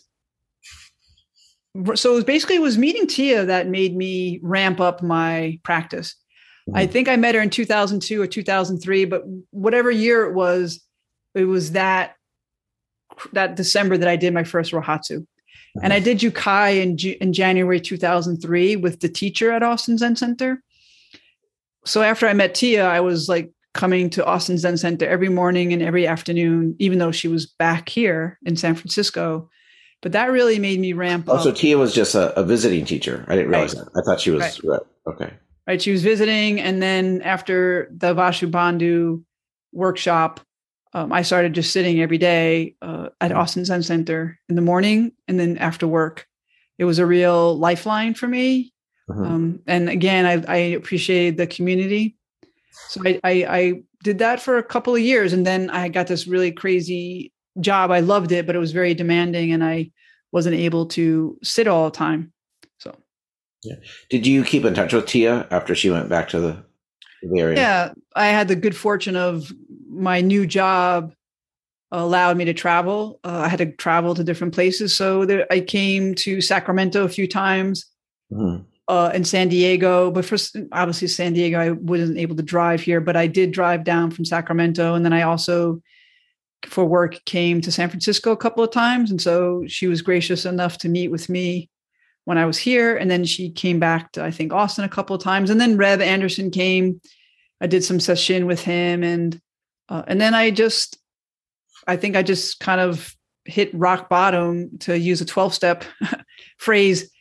so it was basically, it was meeting Tia that made me ramp up my practice. Mm-hmm. I think I met her in two thousand two or two thousand three, but whatever year it was, it was that, that December that I did my first Rohatsu. Mm-hmm. And I did Jukai in, in January two thousand three with the teacher at Austin Zen Center. So after I met Tia, I was like coming to Austin Zen Center every morning and every afternoon, even though she was back here in San Francisco. But that really made me ramp oh, up. So Tia was just a, a visiting teacher. I didn't realize right. that. I thought she was, right. Right. okay. Right. She was visiting. And then after the Vashu Bandhu workshop, um, I started just sitting every day uh, at Austin Zen Center in the morning and then after work. It was a real lifeline for me. Mm-hmm. Um, and again, I, I appreciated the community. So I, I, I did that for a couple of years. And then I got this really crazy job. I loved it, but it was very demanding and I wasn't able to sit all the time. So, yeah. Did you keep in touch with Tia after she went back to the, the area? Yeah, I had the good fortune of my new job allowed me to travel. Uh, I had to travel to different places. So there, I came to Sacramento a few times mm-hmm. uh, and San Diego, but first, obviously San Diego, I wasn't able to drive here, but I did drive down from Sacramento. And then I also for work came to San Francisco a couple of times. And so she was gracious enough to meet with me when I was here. And then she came back to, I think, Austin a couple of times. And then Rev Anderson came. I did some session with him. And, uh, and then I just, I think I just kind of hit rock bottom, to use a twelve step phrase,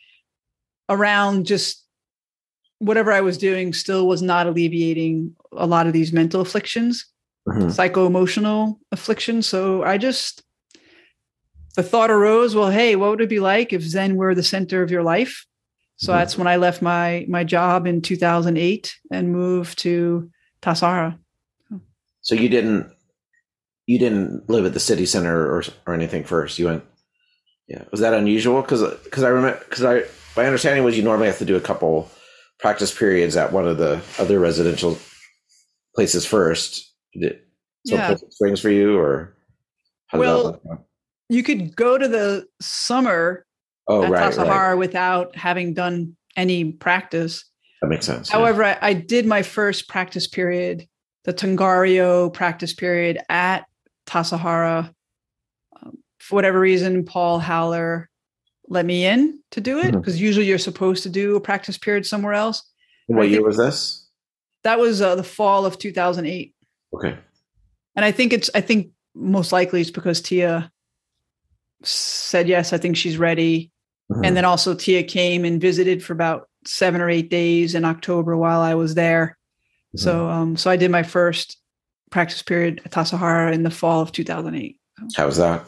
around just whatever I was doing still was not alleviating a lot of these mental afflictions. Mm-hmm. Psycho-emotional affliction. So I just, the thought arose, well, hey, what would it be like if Zen were the center of your life? So mm-hmm. that's when I left my my job in two thousand eight and moved to Tassajara. So you didn't you didn't live at the city center or or anything first. You went, yeah. Was that unusual? Because because I remember because I my understanding was you normally have to do a couple practice periods at one of the other residential places first. Did it yeah. Springs for you, or how well, you could go to the summer oh, at right, Tassajara right. without having done any practice. That makes sense. However, yeah. I, I did my first practice period, the Tangario practice period at Tassajara. Um, for whatever reason, Paul Howler let me in to do it because mm-hmm. usually you're supposed to do a practice period somewhere else. What year was this? That was uh, the fall of two thousand eight. Okay. And I think it's, I think most likely it's because Tia said, yes, I think she's ready. Mm-hmm. And then also Tia came and visited for about seven or eight days in October while I was there. Mm-hmm. So, um, so I did my first practice period at Tassajara in the fall of two thousand eight. How was that?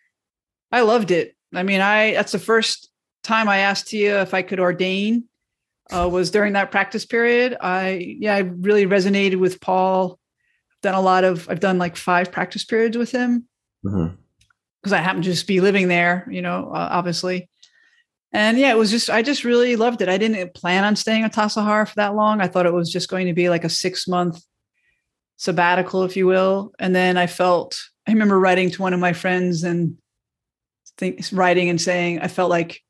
I loved it. I mean, I, that's the first time I asked Tia if I could ordain, uh, was during that practice period. I, yeah, I really resonated with Paul. Done a lot of, I've done like five practice periods with him because mm-hmm. I happen to just be living there, you know, uh, obviously. And yeah, it was just, I just really loved it. I didn't plan on staying at Tassajara for that long. I thought it was just going to be like a six month sabbatical, if you will. And then I felt, I remember writing to one of my friends and think, writing and saying, I felt like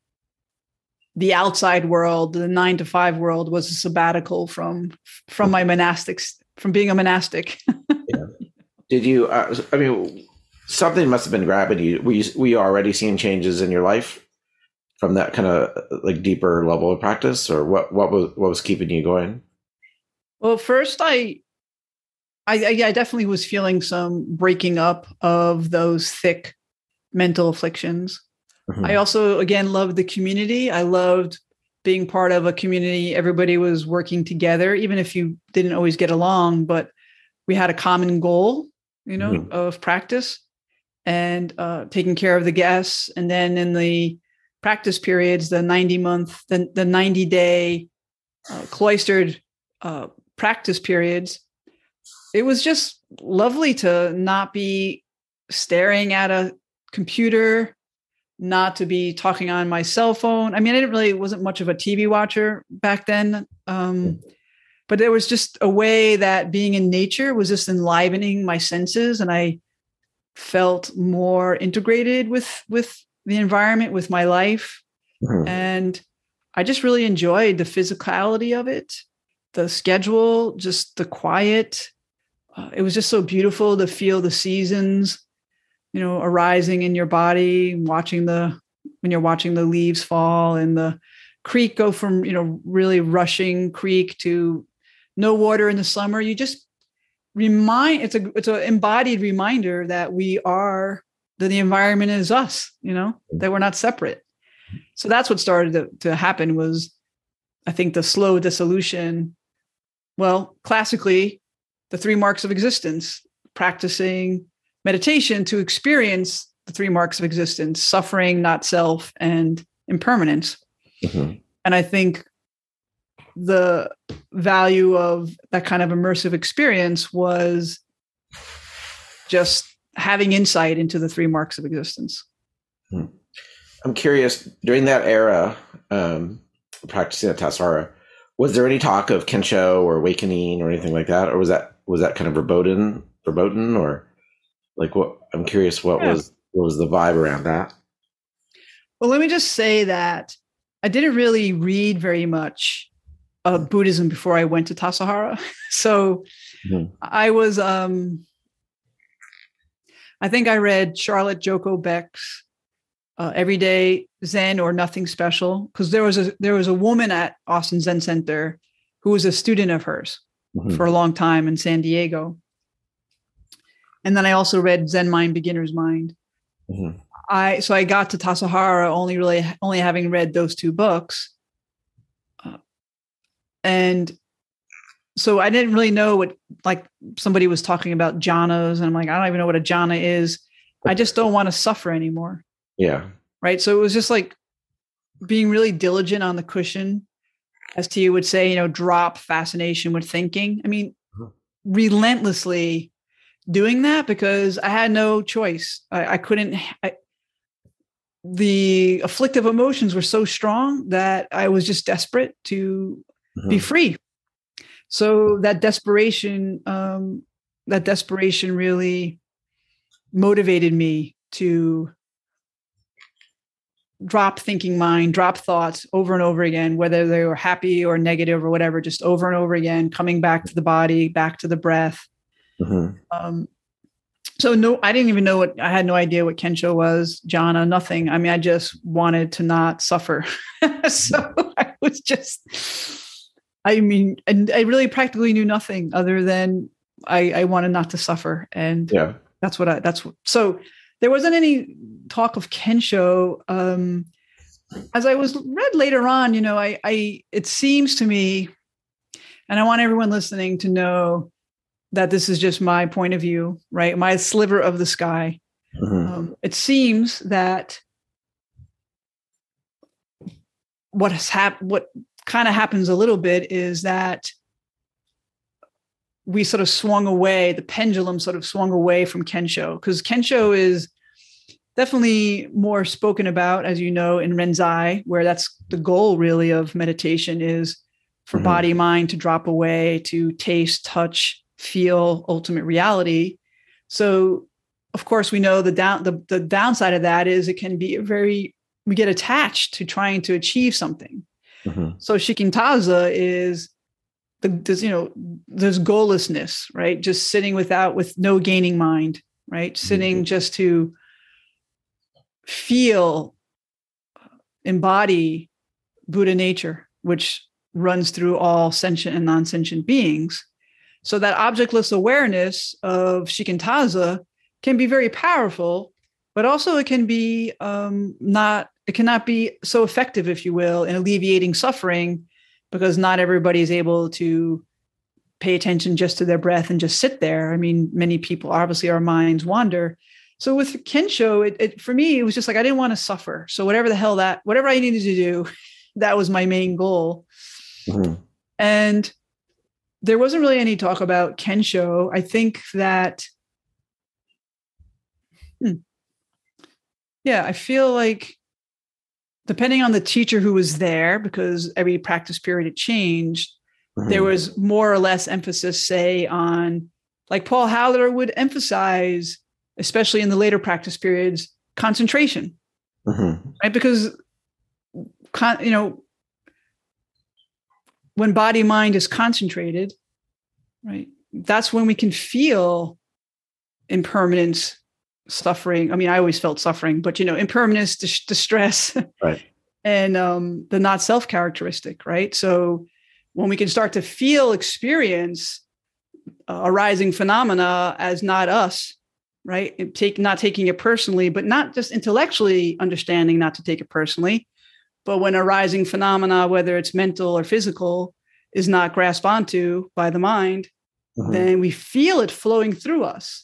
the outside world, the nine to five world, was a sabbatical from from my monastics, from being a monastic. Yeah. Did you, uh, I mean, something must have been grabbing you. Were you, were you already seeing changes in your life from that kind of like deeper level of practice, or what, what was, what was keeping you going? Well, first I, I, I definitely was feeling some breaking up of those thick mental afflictions. Mm-hmm. I also, again, loved the community. I loved being part of a community. Everybody was working together, even if you didn't always get along, but we had a common goal, you know, mm-hmm. of practice and uh, taking care of the guests. And then in the practice periods, the ninety month, the, the ninety day uh, cloistered uh, practice periods, it was just lovely to not be staring at a computer, not to be talking on my cell phone. I mean, I didn't really, wasn't much of a T V watcher back then. Um, but there was just a way that being in nature was just enlivening my senses. And I felt more integrated with, with the environment, with my life. Mm-hmm. And I just really enjoyed the physicality of it, the schedule, just the quiet. Uh, it was just so beautiful to feel the seasons, you know, arising in your body, watching the, when you're watching the leaves fall and the creek go from, you know, really rushing creek to no water in the summer. You just remind, it's a, it's an embodied reminder that we are, that the environment is us, you know, that we're not separate. So that's what started to, to happen was, I think, the slow dissolution. Well, classically, the three marks of existence, practicing meditation to experience the three marks of existence: suffering, not self, and impermanence. Mm-hmm. And I think the value of that kind of immersive experience was just having insight into the three marks of existence. Hmm. I'm curious, during that era, um, practicing at Tassajara, was there any talk of Kensho or awakening or anything like that? Or was that, was that kind of verboten, verboten or like what, I'm curious, what yeah. was, what was the vibe around that? Well, let me just say that I didn't really read very much of Buddhism before I went to Tassajara. So mm-hmm. I was, um, I think I read Charlotte Joko Beck's uh, Everyday Zen or Nothing Special, because there was a there was a woman at Austin Zen Center who was a student of hers mm-hmm. for a long time in San Diego. And then I also read Zen Mind, Beginner's Mind. Mm-hmm. I so I got to Tassajara only really only having read those two books. Uh, and so I didn't really know what, like somebody was talking about jhanas, and I'm like, I don't even know what a jhana is. I just don't want to suffer anymore. Yeah. Right. So it was just like being really diligent on the cushion, as Tia would say, you know, drop fascination with thinking. I mean, mm-hmm. relentlessly doing that because I had no choice. I, I couldn't, I, the afflictive emotions were so strong that I was just desperate to mm-hmm. be free. So that desperation, um, that desperation really motivated me to drop thinking mind, drop thoughts over and over again, whether they were happy or negative or whatever, just over and over again, coming back to the body, back to the breath. Mm-hmm. Um, so no, I didn't even know what, I had no idea what Kensho was, jhana, nothing. I mean, I just wanted to not suffer. So I was just... I mean, and I really practically knew nothing other than I, I wanted not to suffer. And yeah. that's what I, that's what, so there wasn't any talk of Kensho. Um, as I was read later on, you know, I, I, it seems to me, and I want everyone listening to know that this is just my point of view, right? My sliver of the sky. Mm-hmm. Um, it seems that what has happened, what, kind of happens a little bit is that we sort of swung away, the pendulum sort of swung away from Kensho, because Kensho is definitely more spoken about, as you know, in Renzai, where that's the goal really of meditation is for mm-hmm. body, mind to drop away, to taste, touch, feel ultimate reality. So, of course, we know the down the, the downside of that is it can be a very, we get attached to trying to achieve something. Mm-hmm. So shikantaza is the, this, you know, there's goallessness, right? Just sitting without, with no gaining mind, right? Mm-hmm. Sitting just to feel, embody Buddha nature, which runs through all sentient and non-sentient beings. So that objectless awareness of shikantaza can be very powerful, but also it can be um, not, it cannot be so effective, if you will, in alleviating suffering, because not everybody is able to pay attention just to their breath and just sit there. I mean, many people, obviously our minds wander. So with Kensho, it, it for me, it was just like, I didn't want to suffer. So whatever the hell that, whatever I needed to do, that was my main goal. Mm-hmm. And there wasn't really any talk about Kensho. I think that, hmm, yeah, I feel like depending on the teacher who was there, because every practice period it changed, mm-hmm. there was more or less emphasis, say, on, like Paul Haller would emphasize, especially in the later practice periods, concentration, mm-hmm. right? Because, con- you know, when body mind is concentrated, right, that's when we can feel impermanence, suffering. I mean, I always felt suffering, but, you know, impermanence, dis- distress, right, and um, the not self characteristic, right? So when we can start to feel, experience uh, arising phenomena as not us, right, and take not taking it personally, but not just intellectually understanding not to take it personally, but when arising phenomena, whether it's mental or physical, is not grasped onto by the mind, mm-hmm. then we feel it flowing through us.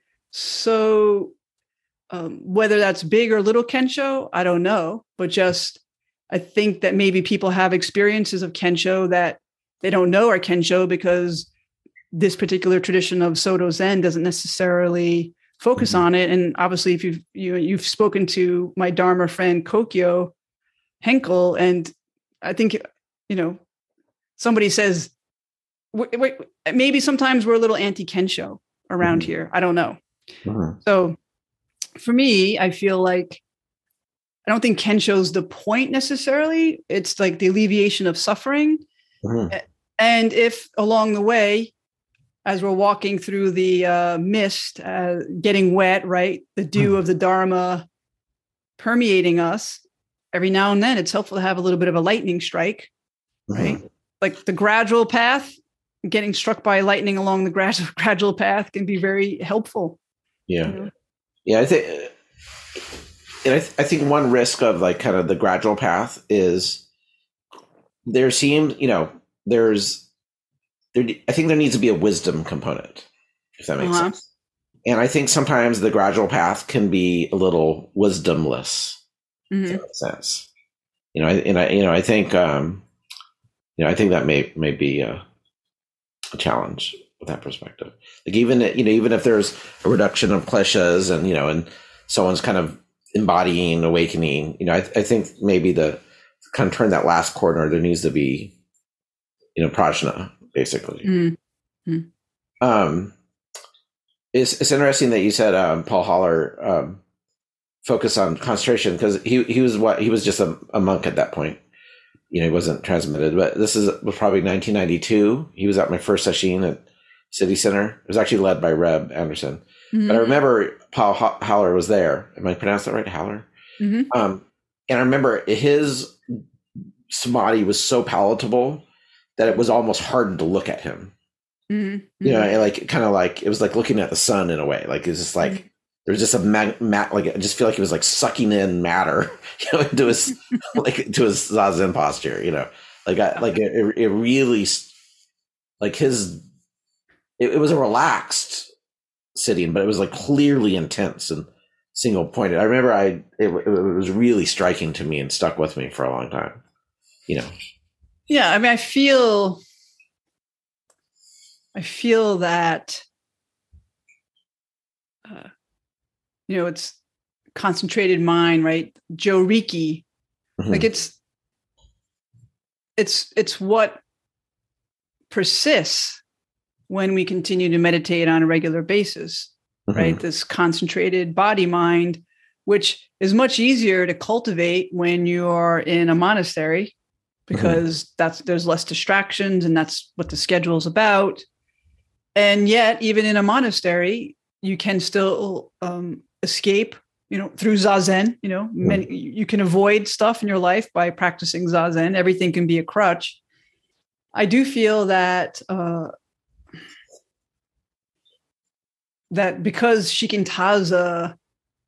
So um, whether that's big or little Kensho, I don't know, but just I think that maybe people have experiences of Kensho that they don't know are Kensho because this particular tradition of Soto Zen doesn't necessarily focus mm-hmm. on it. And obviously, if you've you, you've spoken to my Dharma friend Kokyo Henkel, and I think, you know, somebody says, wait, wait, maybe sometimes we're a little anti-Kensho around mm-hmm. here. I don't know. Mm-hmm. So for me, I feel like I don't think Kensho's the point necessarily. It's like the alleviation of suffering. Mm-hmm. And if along the way, as we're walking through the uh, mist, uh, getting wet, right, the dew mm-hmm. of the Dharma permeating us, every now and then it's helpful to have a little bit of a lightning strike, right? Mm-hmm. Like the gradual path, getting struck by lightning along the gradual gradual path can be very helpful. Yeah. You know? Yeah. I think, and I, th- I think one risk of like kind of the gradual path is there seems, you know, there's, there, I think there needs to be a wisdom component, if that makes uh-huh. sense. And I think sometimes the gradual path can be a little wisdomless. Mm-hmm. If that makes sense. You know, and I, you know, I think, um, you know, I think that may, may be a, a challenge with that perspective. Like even, you know, even if there's a reduction of kleshas and, you know, and someone's kind of embodying, awakening, you know, I, I think maybe the kind of turn that last corner, there needs to be, you know, prajna, basically. Mm-hmm. Um, it's, it's interesting that you said, um, Paul Haller, um, focus on concentration, because he, he was what, he was just a, a monk at that point. You know, he wasn't transmitted, but this is was probably nineteen ninety-two. He was at my first session at City Center. It was actually led by Reb Anderson. Mm-hmm. But I remember Paul Haller was there. Am I pronouncing that right? Haller? Mm-hmm. Um, and I remember his samadhi was so palatable that it was almost hard to look at him. Mm-hmm. You know, and like kind of like, it was like looking at the sun in a way. Like it's just like, mm-hmm. there's just a mag, mat, like I just feel like he was like sucking in matter, you know, into his like to his zazen posture, you know, like I, like it, it really like his it, it was a relaxed sitting, but it was like clearly intense and single pointed. I remember I it, it was really striking to me and stuck with me for a long time, you know. Yeah, I mean, I feel I feel that. Uh, You know, it's concentrated mind, right? Joriki, mm-hmm. like it's, it's, it's what persists when we continue to meditate on a regular basis, mm-hmm. right? This concentrated body mind, which is much easier to cultivate when you are in a monastery, because mm-hmm. that's there's less distractions, and that's what the schedule is about. And yet, even in a monastery, you can still um, escape, you know, through Zazen. You know, mm-hmm. many, you can avoid stuff in your life by practicing Zazen. Everything can be a crutch. I do feel that uh, that because Shikantaza,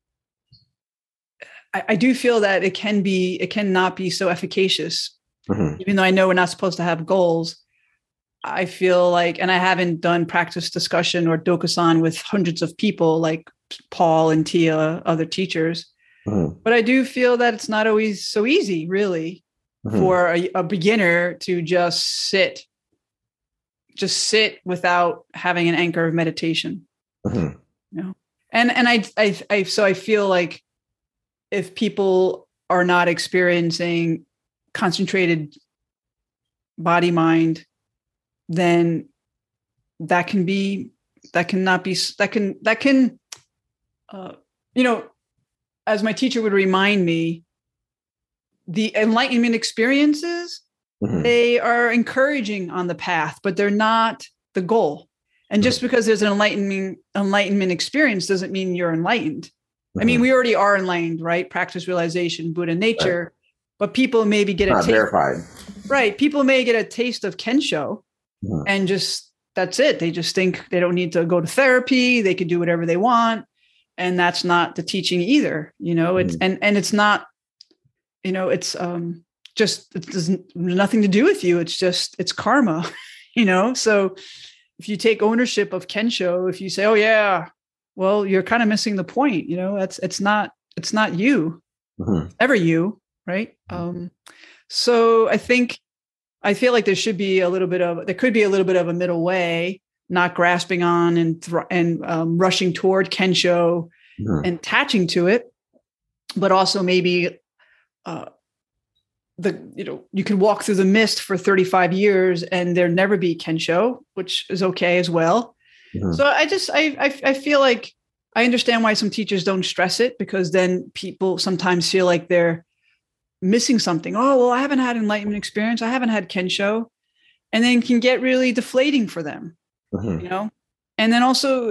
I, I do feel that it can be, it cannot be so efficacious. Mm-hmm. Even though I know we're not supposed to have goals, I feel like, and I haven't done practice discussion or Dokusan with hundreds of people like Paul and Tia, other teachers, mm-hmm. but I do feel that it's not always so easy, really. Mm-hmm. For a, a beginner to just sit, just sit without having an anchor of meditation, mm-hmm. you know? And, and I, I, I, so I feel like if people are not experiencing concentrated body mind, then that can be, that cannot be, that can, that can, uh, you know, as my teacher would remind me, the enlightenment experiences, mm-hmm. they are encouraging on the path, but they're not the goal. And just because there's an enlightenment enlightenment experience doesn't mean you're enlightened. Mm-hmm. I mean, we already are enlightened, right? Practice, realization, Buddha nature, right. But people maybe get not a taste, verified. Right. People may get a taste of Kensho, mm-hmm. and just, that's it. They just think they don't need to go to therapy. They can do whatever they want. And that's not the teaching either. You know, it's, mm-hmm. and, and it's not, you know, it's um, just, it doesn't nothing to do with you. It's just, it's karma, you know? So if you take ownership of Kensho, if you say, oh yeah, well, you're kind of missing the point, you know, that's, it's not, it's not you, mm-hmm. ever you, right? Um, so I think, I feel like there should be a little bit of, there could be a little bit of a middle way, not grasping on and, th- and um, rushing toward Kensho mm-hmm. and attaching to it, but also maybe Uh, the you know you can walk through the mist for thirty-five years and there never be Kensho, which is okay as well. Mm-hmm. So I just I, I I feel like I understand why some teachers don't stress it, because then people sometimes feel like they're missing something. Oh well, I haven't had enlightenment experience, I haven't had Kensho, and then can get really deflating for them, mm-hmm. you know. And then also,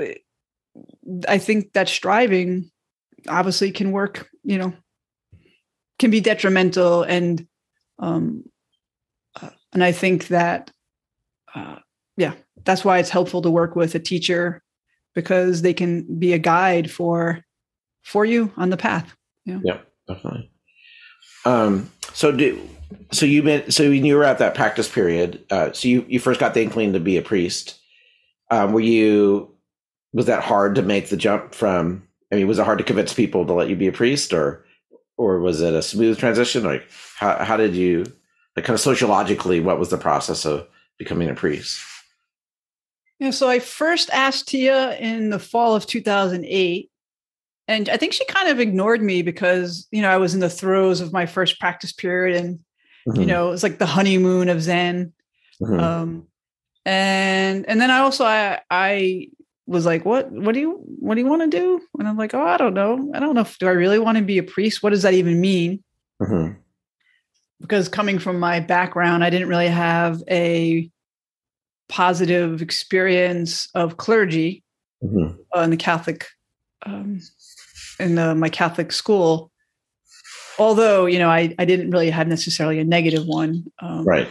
I think that striving obviously can work, you know. Can be detrimental, and um, uh, and I think that uh, yeah, that's why it's helpful to work with a teacher, because they can be a guide for for you on the path. Yeah, yeah, definitely. Um, so do so you been so when you were at that practice period, uh, so you you first got the inkling to be a priest. Um, were you was that hard to make the jump from? I mean, was it hard to convince people to let you be a priest, or? Or was it a smooth transition? Like, how how did you, like, kind of sociologically, what was the process of becoming a priest? Yeah, so I first asked Tia in the fall of two thousand eight, and I think she kind of ignored me because, you know, I was in the throes of my first practice period, and mm-hmm. you know, it was like the honeymoon of Zen. Mm-hmm. Um, and and then I also I I. was like, what, what do you, what do you want to do? And I'm like, oh, I don't know. I don't know. If, do I really want to be a priest? What does that even mean? Mm-hmm. Because coming from my background, I didn't really have a positive experience of clergy mm-hmm. uh, in the Catholic, um, in the, my Catholic school. Although, you know, I, I didn't really have necessarily a negative one. Um, right.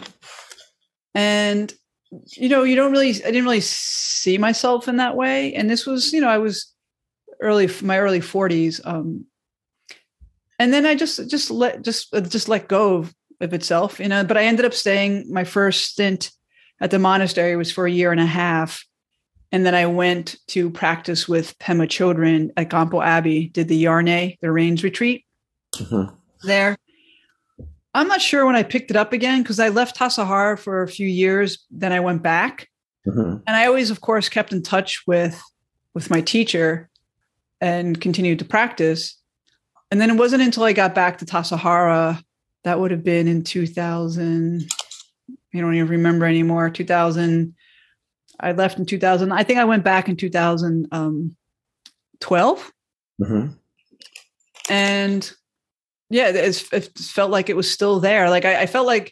And you know, you don't really, I didn't really see myself in that way. And this was, you know, I was early, my early forties. Um, and then I just, just let, just, just let go of, of itself, you know, but I ended up staying, my first stint at the monastery was for a year and a half. And then I went to practice with Pema Chodron at Gampo Abbey, did the Yarne, the Rains retreat mm-hmm. there. I'm not sure when I picked it up again, because I left Tassajara for a few years. Then I went back. Mm-hmm. And I always, of course, kept in touch with, with my teacher and continued to practice. And then it wasn't until I got back to Tassajara, that would have been in two thousand, I don't even remember anymore, two thousand I left in two thousand. I think I went back in two thousand twelve. Mm-hmm. And yeah, it, it felt like it was still there. Like I, I felt like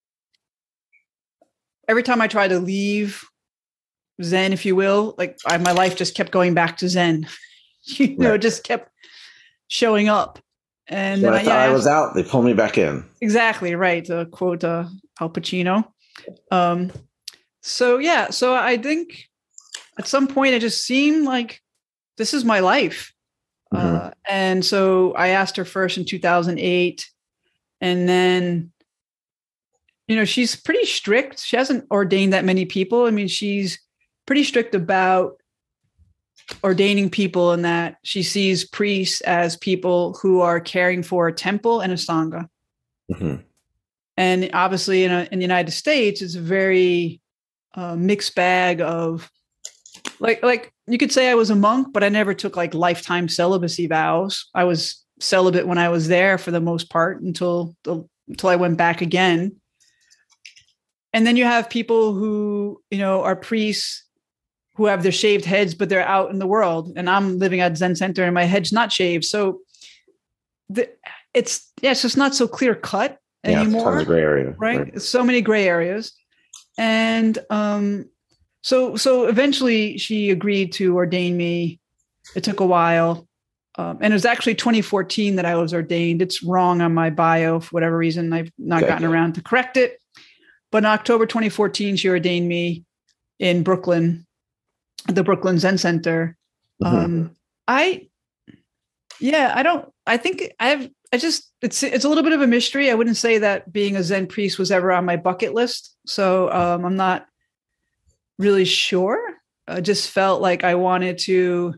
every time I tried to leave Zen, if you will, like I, my life just kept going back to Zen. you know, right. it just kept showing up. And so then I I, thought yeah, I was out. They pulled me back in. Exactly right. To quote uh, Al Pacino. Um, so yeah, so I think at some point it just seemed like this is my life. Mm-hmm. Uh, and so I asked her first in two thousand eight, and then, you know, she's pretty strict. She hasn't ordained that many people. I mean, she's pretty strict about ordaining people, in that she sees priests as people who are caring for a temple and a sangha. Mm-hmm. And obviously in, a, in the United States, it's a very uh, mixed bag of like, like you could say I was a monk, but I never took like lifetime celibacy vows. I was celibate when I was there for the most part until the, until I went back again. And then you have people who, you know, are priests who have their shaved heads, but they're out in the world. And I'm living at Zen Center and my head's not shaved. So the, it's, yeah, it's just not so clear cut anymore. Yeah, tons of gray area. Right? right. So many gray areas. And um, so, so eventually she agreed to ordain me. It took a while. Um, and it was actually twenty fourteen that I was ordained. It's wrong on my bio for whatever reason. I've not okay. gotten around to correct it. But in October twenty fourteen, she ordained me in Brooklyn, at the Brooklyn Zen Center. Mm-hmm. Um, I, yeah, I don't, I think I've, I just, it's, it's a little bit of a mystery. I wouldn't say that being a Zen priest was ever on my bucket list. So um, I'm not really sure. I just felt like I wanted to,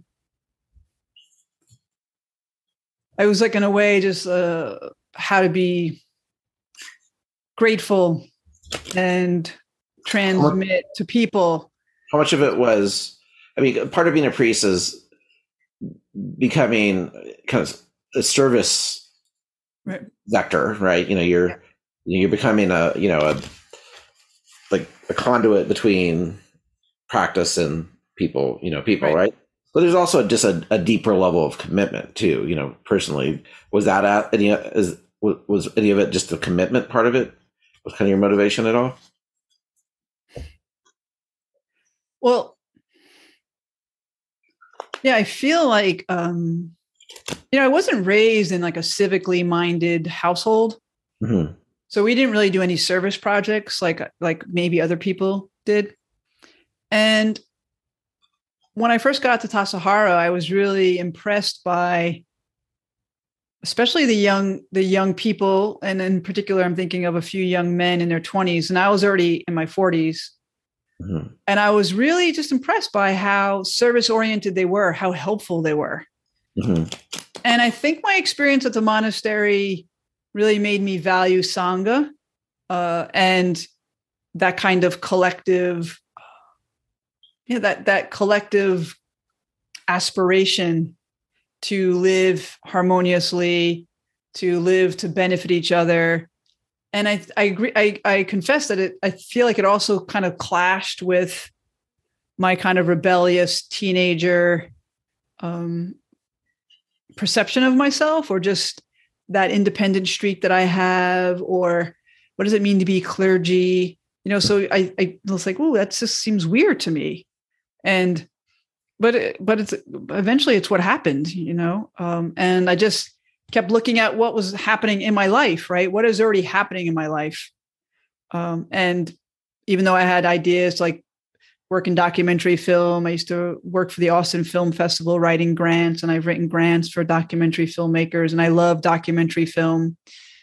I was like, in a way, just uh, how to be grateful and transmit to people. How much of it was, I mean, part of being a priest is becoming kind of a service right. vector, right? You know, you're, yeah. you're becoming a, you know, a, like a conduit between practice and people, you know, people, right? right? But there's also just a, a deeper level of commitment too, you know, personally. Was that at any, is, was any of it just the commitment part of it? Was kind of your motivation at all? Well, yeah, I feel like, um, you know, I wasn't raised in like a civically minded household. Mm-hmm. So we didn't really do any service projects like, like maybe other people did. And when I first got to Tassajara, I was really impressed by, especially the young, the young people. And in particular, I'm thinking of a few young men in their twenties, and I was already in my forties. Mm-hmm. And I was really just impressed by how service oriented they were, how helpful they were. Mm-hmm. And I think my experience at the monastery really made me value Sangha uh, and that kind of collective, yeah, that, that collective aspiration to live harmoniously, to live to benefit each other. And I, I agree. I, I confess that it, I feel like it also kind of clashed with my kind of rebellious teenager um, perception of myself, or just that independent streak that I have, or what does it mean to be clergy? You know, so I, I was like, oh, that just seems weird to me. And, but, it, but it's eventually it's what happened, you know? Um, and I just kept looking at what was happening in my life, right? What is already happening in my life? Um, and even though I had ideas like work in documentary film, I used to work for the Austin Film Festival writing grants, and I've written grants for documentary filmmakers, and I love documentary film.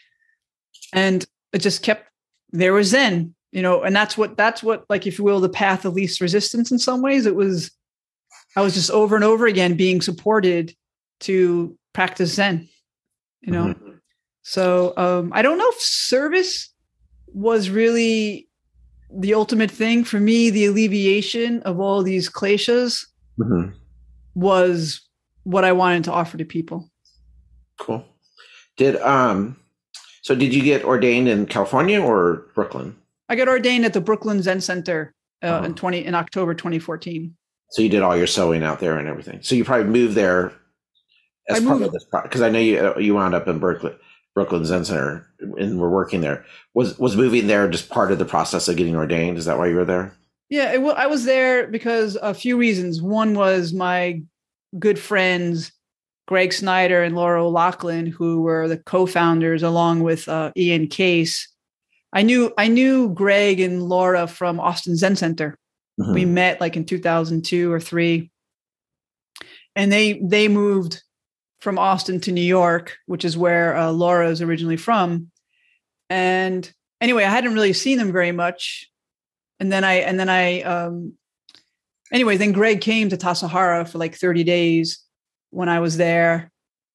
And it just kept, there was Zen, you know, and that's what, that's what, like, if you will, the path of least resistance in some ways. It was, I was just over and over again being supported to practice Zen. You know, mm-hmm. so um, I don't know if service was really the ultimate thing for me. The alleviation of all these kleshas mm-hmm. was what I wanted to offer to people. Cool. Did um, so did you get ordained in California or Brooklyn? I got ordained at the Brooklyn Zen Center uh, uh-huh. in twenty in October twenty fourteen. So you did all your sewing out there and everything. So you probably moved there as I part moved, of this project, because I know you you wound up in Berkeley, Brooklyn Zen Center, and were working there. Was was moving there just part of the process of getting ordained? Is that why you were there? Yeah, it, I was there because a few reasons. One was my good friends, Greg Snyder and Laura O'Loughlin, who were the co-founders, along with uh, Ian Case. I knew I knew Greg and Laura from Austin Zen Center. Mm-hmm. We met like in two thousand two or three, and they they moved from Austin to New York, which is where uh, Laura is originally from. And anyway, I hadn't really seen them very much. And then I, and then I, um, anyway, then Greg came to Tassajara for like thirty days when I was there,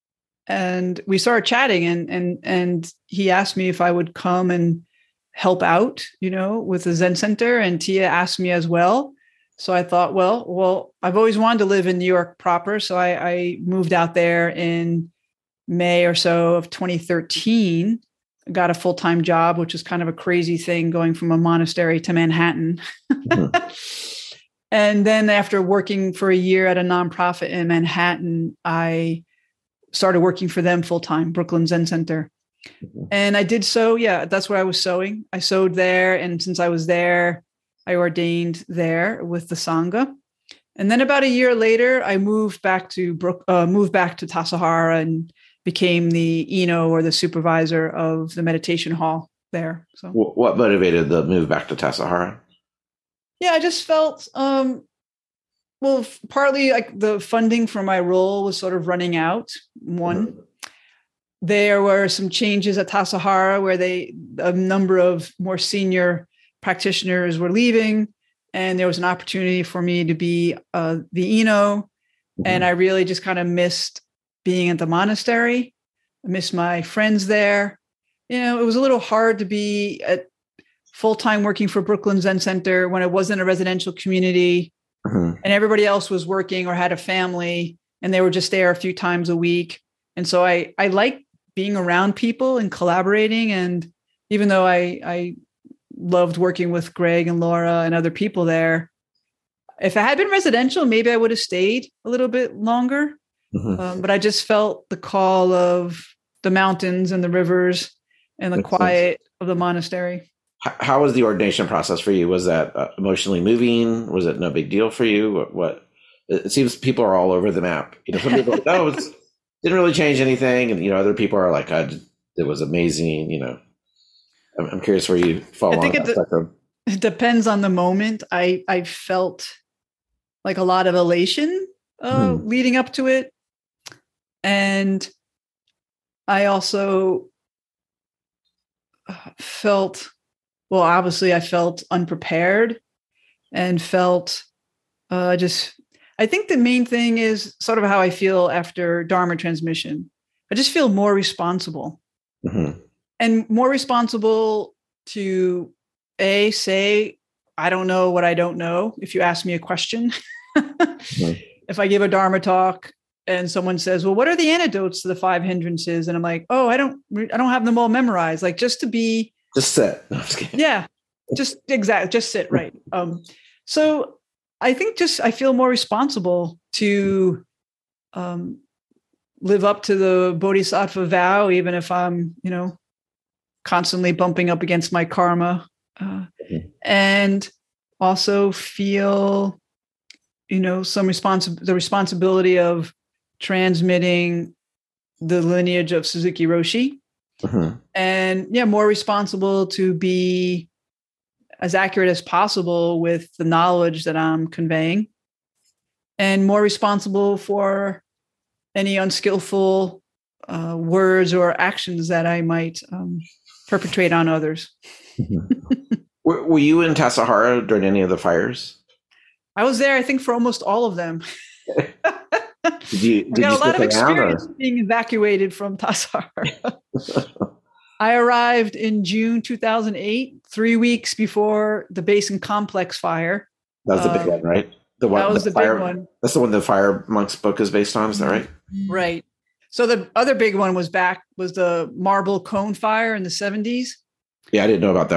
and we started chatting, and, and, and he asked me if I would come and help out, you know, with the Zen Center, and Tia asked me as well. So I thought, well, well, I've always wanted to live in New York proper. So I, I moved out there in May or so of twenty thirteen. Got a full-time job, which is kind of a crazy thing, going from a monastery to Manhattan. Mm-hmm. And then after working for a year at a nonprofit in Manhattan, I started working for them full-time, Brooklyn Zen Center. Mm-hmm. And I did so, yeah, that's where I was sewing. I sewed there. And since I was there, I ordained there with the Sangha. And then about a year later, I moved back to Brook, uh, moved back to Tassajara and became the Eno, or the supervisor of the meditation hall there. So, what motivated the move back to Tassajara? Yeah, I just felt, um, well, partly like the funding for my role was sort of running out. One, mm-hmm. There were some changes at Tassajara where they, a number of more senior practitioners were leaving, and there was an opportunity for me to be uh, the Eno. Mm-hmm. And I really just kind of missed being at the monastery. I missed my friends there. You know, it was a little hard to be at full-time working for Brooklyn Zen Center when it wasn't a residential community, mm-hmm. and everybody else was working or had a family, and they were just there a few times a week. And so I, I like being around people and collaborating. And even though I, I loved working with Greg and Laura and other people there, if I had been residential, maybe I would have stayed a little bit longer. Mm-hmm. Um, but I just felt the call of the mountains and the rivers and the Makes quiet sense. Of the monastery. How, how was the ordination process for you? Was that uh, emotionally moving? Was it no big deal for you? What, what? It seems people are all over the map. You know, some people are like, oh, it didn't really change anything, and you know, other people are like, oh, it was amazing. You know, I'm, I'm curious where you fall I on that it, spectrum. It depends on the moment. I I felt like a lot of elation uh, hmm. leading up to it. And I also felt, well, obviously I felt unprepared and felt uh, just, I think the main thing is sort of how I feel after Dharma transmission. I just feel more responsible mm-hmm. and more responsible to A, say, I don't know what I don't know. If you ask me a question, mm-hmm. if I give a Dharma talk, and someone says, well, what are the antidotes to the five hindrances? And I'm like, oh, I don't, I don't have them all memorized. Like, just to be. Just sit. No, I'm just kidding. Yeah, just exactly. Just sit. Right. Um, so I think just, I feel more responsible to um, live up to the Bodhisattva vow, even if I'm, you know, constantly bumping up against my karma, uh, mm-hmm. and also feel, you know, some responsi- the responsibility of transmitting the lineage of Suzuki Roshi, mm-hmm. and yeah, more responsible to be as accurate as possible with the knowledge that I'm conveying, and more responsible for any unskillful uh, words or actions that I might um, perpetrate on others. Mm-hmm. were, were you in Tassajara during any of the fires? I was there, I think, for almost all of them. Did you, did I got you a lot of experience or? being evacuated from Tassajara. I arrived in June two thousand eight, three weeks before the Basin Complex fire. That was the big uh, one, right? The one, that was the, the fire, big one. That's the one the Fire Monks book is based on, is that right? Right. So the other big one was back, was the Marble Cone Fire in the seventies. Yeah, I didn't know about that one.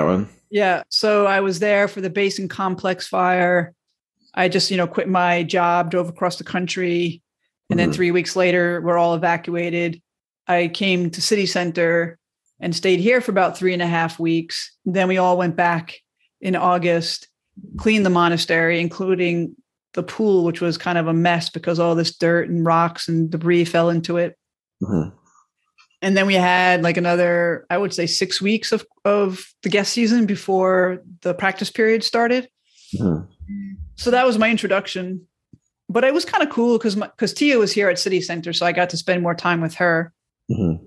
Yeah. So I was there for the Basin Complex fire. I just, you know, quit my job, drove across the country. And mm-hmm. then three weeks later, we're all evacuated. I came to City Center and stayed here for about three and a half weeks. Then we all went back in August, cleaned the monastery, including the pool, which was kind of a mess because all this dirt and rocks and debris fell into it. Mm-hmm. And then we had like another, I would say six weeks of, of the guest season before the practice period started. Mm-hmm. So that was my introduction, but it was kind of cool because because Tia was here at City Center. So I got to spend more time with her. Mm-hmm.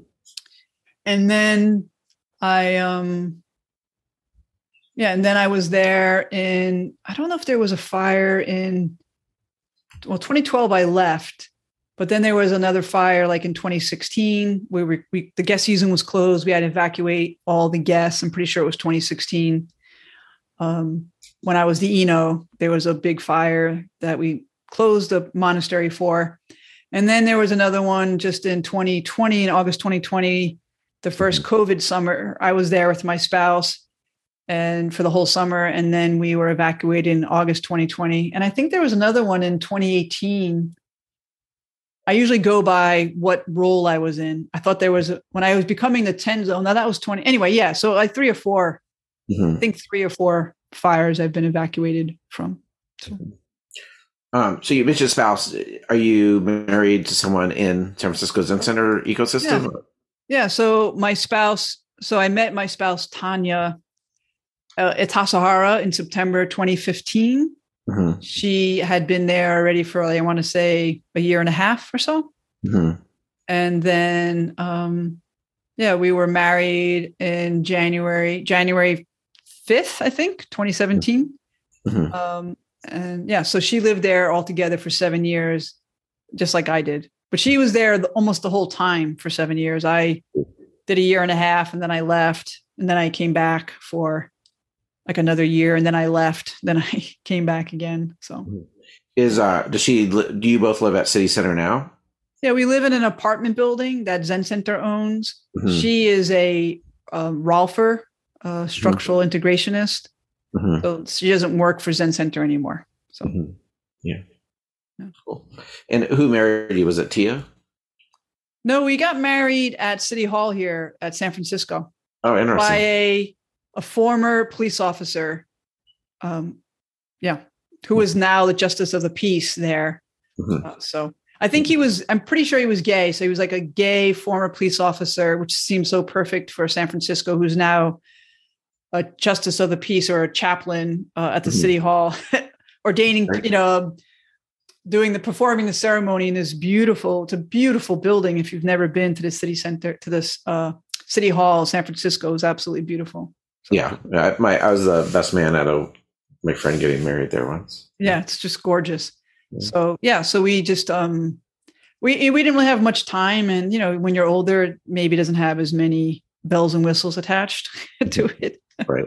And then I, um, yeah, and then I was there in, I don't know if there was a fire in, well, twenty twelve I left. But then there was another fire like in twenty sixteen where we, we the guest season was closed. We had to evacuate all the guests. I'm pretty sure it was twenty sixteen. Um, when I was the Eno, there was a big fire that we closed the monastery for. And then there was another one just in twenty twenty, in August twenty twenty, the first COVID summer. I was there with my spouse and for the whole summer. And then we were evacuated in August twenty twenty. And I think there was another one in twenty eighteen. I usually go by what role I was in. I thought there was, a, when I was becoming the ten zone, now that was twenty. Anyway, yeah. So like three or four, mm-hmm. I think three or four fires I've been evacuated from. So. Um, so you mentioned spouse. Are you married to someone in San Francisco Zen Center ecosystem? Yeah. yeah. So my spouse, so I met my spouse, Tanya, uh, at Tassajara in September twenty fifteen. Mm-hmm. She had been there already for, I want to say, a year and a half or so. Mm-hmm. And then, um, yeah, we were married in January, January fifth, I think, twenty seventeen. Mm-hmm. Um, and yeah, so she lived there altogether for seven years, just like I did. But she was there the, almost the whole time for seven years. I did a year and a half, and then I left, and then I came back for like another year, and then I left. Then I came back again. So, is uh, does she? Do you both live at City Center now? Yeah, we live in an apartment building that Zen Center owns. Mm-hmm. She is a um, Rolfer, a structural mm-hmm. integrationist. Mm-hmm. So she doesn't work for Zen Center anymore. So, mm-hmm. yeah. yeah, cool. And who married you? Was it Tia? No, we got married at City Hall here at San Francisco. Oh, interesting. By a a former police officer, um, yeah, who is now the Justice of the Peace there. Mm-hmm. Uh, so I think he was, I'm pretty sure he was gay. So he was like a gay former police officer, which seems so perfect for San Francisco, who's now a Justice of the Peace or a chaplain uh, at the mm-hmm. City Hall, ordaining, you know, doing the, performing the ceremony in this beautiful, it's a beautiful building. If you've never been to the city center, to this uh, City Hall, San Francisco is absolutely beautiful. So, yeah, I, my I was the best man at a my friend getting married there once. Yeah, it's just gorgeous. Yeah. So yeah, so we just um we we didn't really have much time, and you know when you're older, it maybe doesn't have as many bells and whistles attached to it. Right.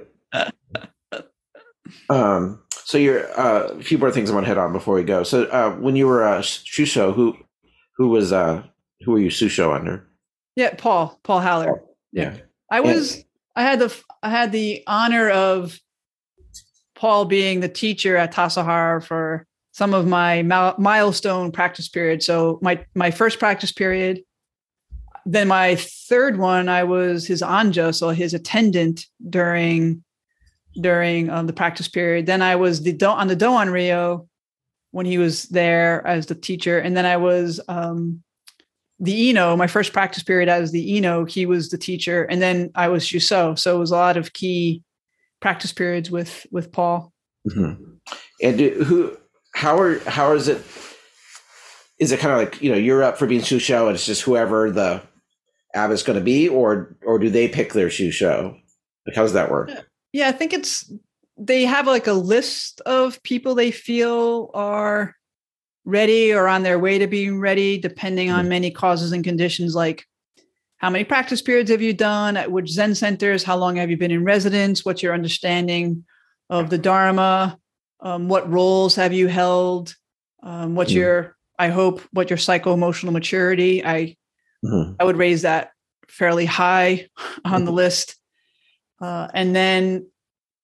um. So you're uh, a few more things I want to hit on before we go. So uh, when you were uh, Shusho, who who was uh who were you Shusho under? Yeah, Paul Paul Haller. Oh, yeah, I was. And, I had the I had the honor of Paul being the teacher at Tassajara for some of my milestone practice periods. So my my first practice period, then my third one, I was his anja, so his attendant during during um, the practice period. Then I was the do- on the Doan Rio when he was there as the teacher, and then I was. Um, The Eno, my first practice period as the Eno, he was the teacher, and then I was Shuso. So it was a lot of key practice periods with with Paul. Mm-hmm. And do, who, how are how is it? Is it kind of like, you know, you're up for being Shusho, and it's just whoever the abbot is going to be, or or do they pick their Shusho? Like, how does that work? Yeah, I think it's they have like a list of people they feel are ready or on their way to being ready, depending on many causes and conditions, like how many practice periods have you done, at which Zen centers, how long have you been in residence, what's your understanding of the Dharma, um, what roles have you held, um, what's mm-hmm. your, I hope, what your psycho-emotional maturity. I mm-hmm. I would raise that fairly high on mm-hmm. the list. Uh, and then